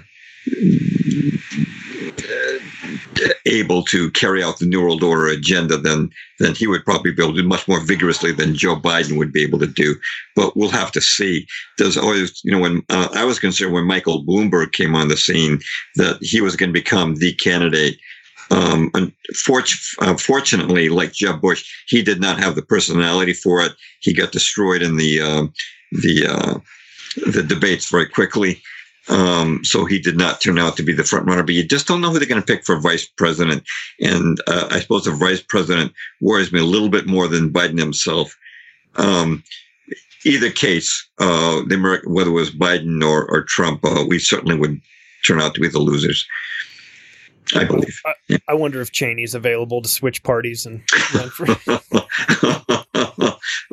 able to carry out the New World Order agenda than than he would probably be able to do much more vigorously than Joe Biden would be able to do. But we'll have to see. There's always, you know, when uh, I was concerned when Michael Bloomberg came on the scene that he was going to become the candidate. Um, unfortunately, like Jeb Bush, he did not have the personality for it. He got destroyed in the uh, the uh, the debates very quickly. Um, so he did not turn out to be the front runner. But you just don't know who they're going to pick for vice president. And uh, I suppose the vice president worries me a little bit more than Biden himself. Um, either case, uh, the American, whether it was Biden or, or Trump, uh, we certainly would turn out to be the losers. I believe. I, yeah. I wonder if Cheney's available to switch parties and run for.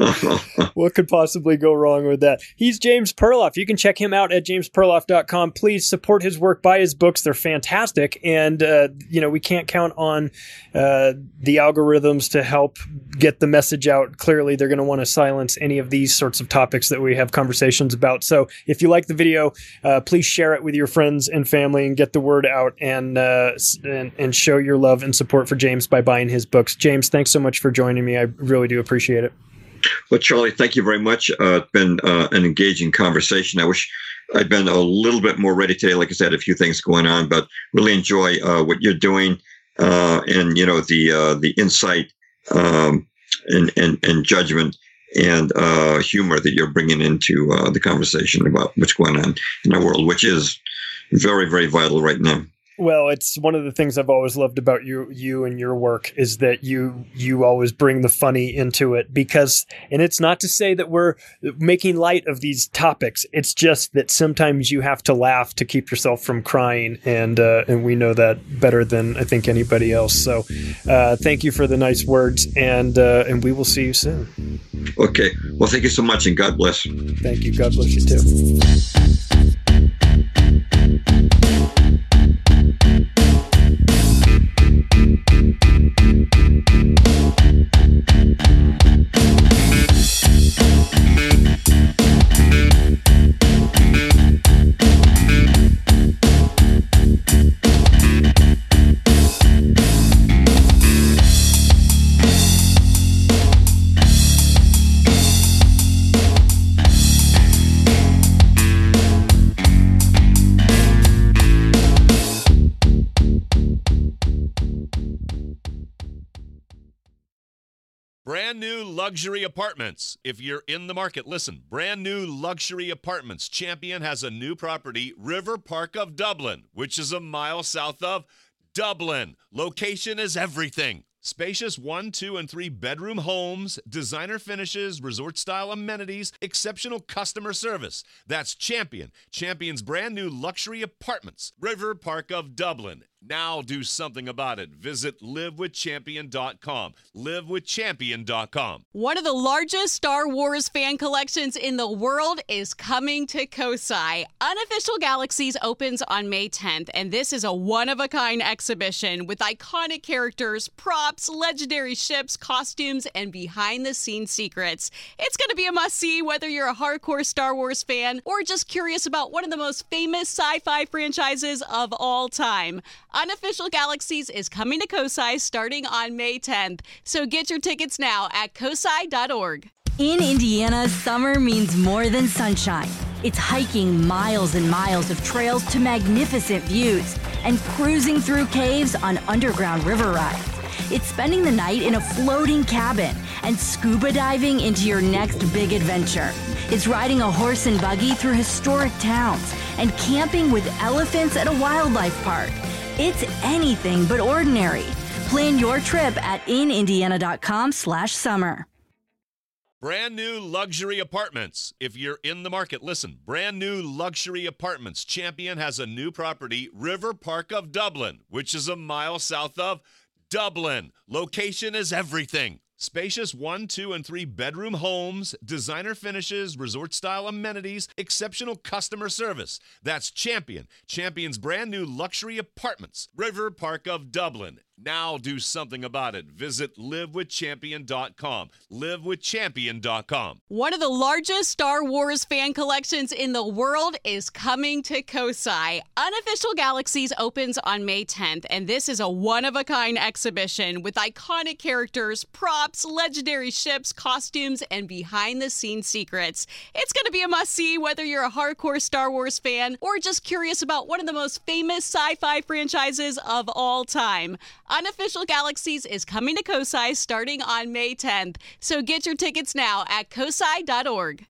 What could possibly go wrong with that? He's James Perloff. You can check him out at james perloff dot com. Please support his work, buy his books. They're fantastic. And, uh, you know, we can't count on uh, the algorithms to help get the message out. Clearly, they're going to want to silence any of these sorts of topics that we have conversations about. So if you like the video, uh, please share it with your friends and family and get the word out and, uh, and, and show your love and support for James by buying his books. James, thanks so much for joining me. I really do appreciate it. Well, Charlie, thank you very much. Uh, it's been uh, an engaging conversation. I wish I'd been a little bit more ready today. Like I said, a few things going on, but really enjoy uh, what you're doing uh, and, you know, the uh, the insight um, and, and, and judgment and uh, humor that you're bringing into uh, the conversation about what's going on in our world, which is very, very vital right now. Well, it's one of the things I've always loved about you, you and your work is that you you always bring the funny into it because, and it's not to say that we're making light of these topics. It's just that sometimes you have to laugh to keep yourself from crying, and uh, and we know that better than I think anybody else. So, uh, thank you for the nice words, and uh, and we will see you soon. Okay. Well, thank you so much, and God bless. Thank you. God bless you too. Brand new luxury apartments. If you're in the market, listen. Brand new luxury apartments. Champion has a new property, River Park of Dublin, which is a mile south of Dublin. Location is everything. Spacious one, two, and three bedroom homes, designer finishes, resort-style amenities, exceptional customer service. That's Champion. Champion's brand new luxury apartments, River Park of Dublin. Now do something about it. Visit live with champion dot com. live with champion dot com. One of the largest Star Wars fan collections in the world is coming to Kosai. Unofficial Galaxies opens on May tenth, and this is a one-of-a-kind exhibition with iconic characters, props, legendary ships, costumes, and behind-the-scenes secrets. It's going to be a must-see whether you're a hardcore Star Wars fan or just curious about one of the most famous sci-fi franchises of all time. Unofficial Galaxies is coming to Kosai starting on May tenth, so get your tickets now at kosai dot org. In Indiana, summer means more than sunshine. It's hiking miles and miles of trails to magnificent views and cruising through caves on underground river rides. It's spending the night in a floating cabin and scuba diving into your next big adventure. It's riding a horse and buggy through historic towns and camping with elephants at a wildlife park. It's anything but ordinary. Plan your trip at in indiana dot com slash summer. Brand new luxury apartments. If you're in the market, listen. Brand new luxury apartments. Champion has a new property, River Park of Dublin, which is a mile south of Dublin. Location is everything. Spacious one, two, and three bedroom homes, designer finishes, resort-style amenities, exceptional customer service. That's Champion. Champion's brand new luxury apartments, River Park of Dublin. Now do something about it. Visit live with champion dot com. live with champion dot com. One of the largest Star Wars fan collections in the world is coming to Kosai. Unofficial Galaxies opens on May tenth, and this is a one-of-a-kind exhibition with iconic characters, props, legendary ships, costumes, and behind-the-scenes secrets. It's going to be a must-see whether you're a hardcore Star Wars fan or just curious about one of the most famous sci-fi franchises of all time. Unofficial Galaxies is coming to Kosai starting on May tenth, so get your tickets now at kosai dot org.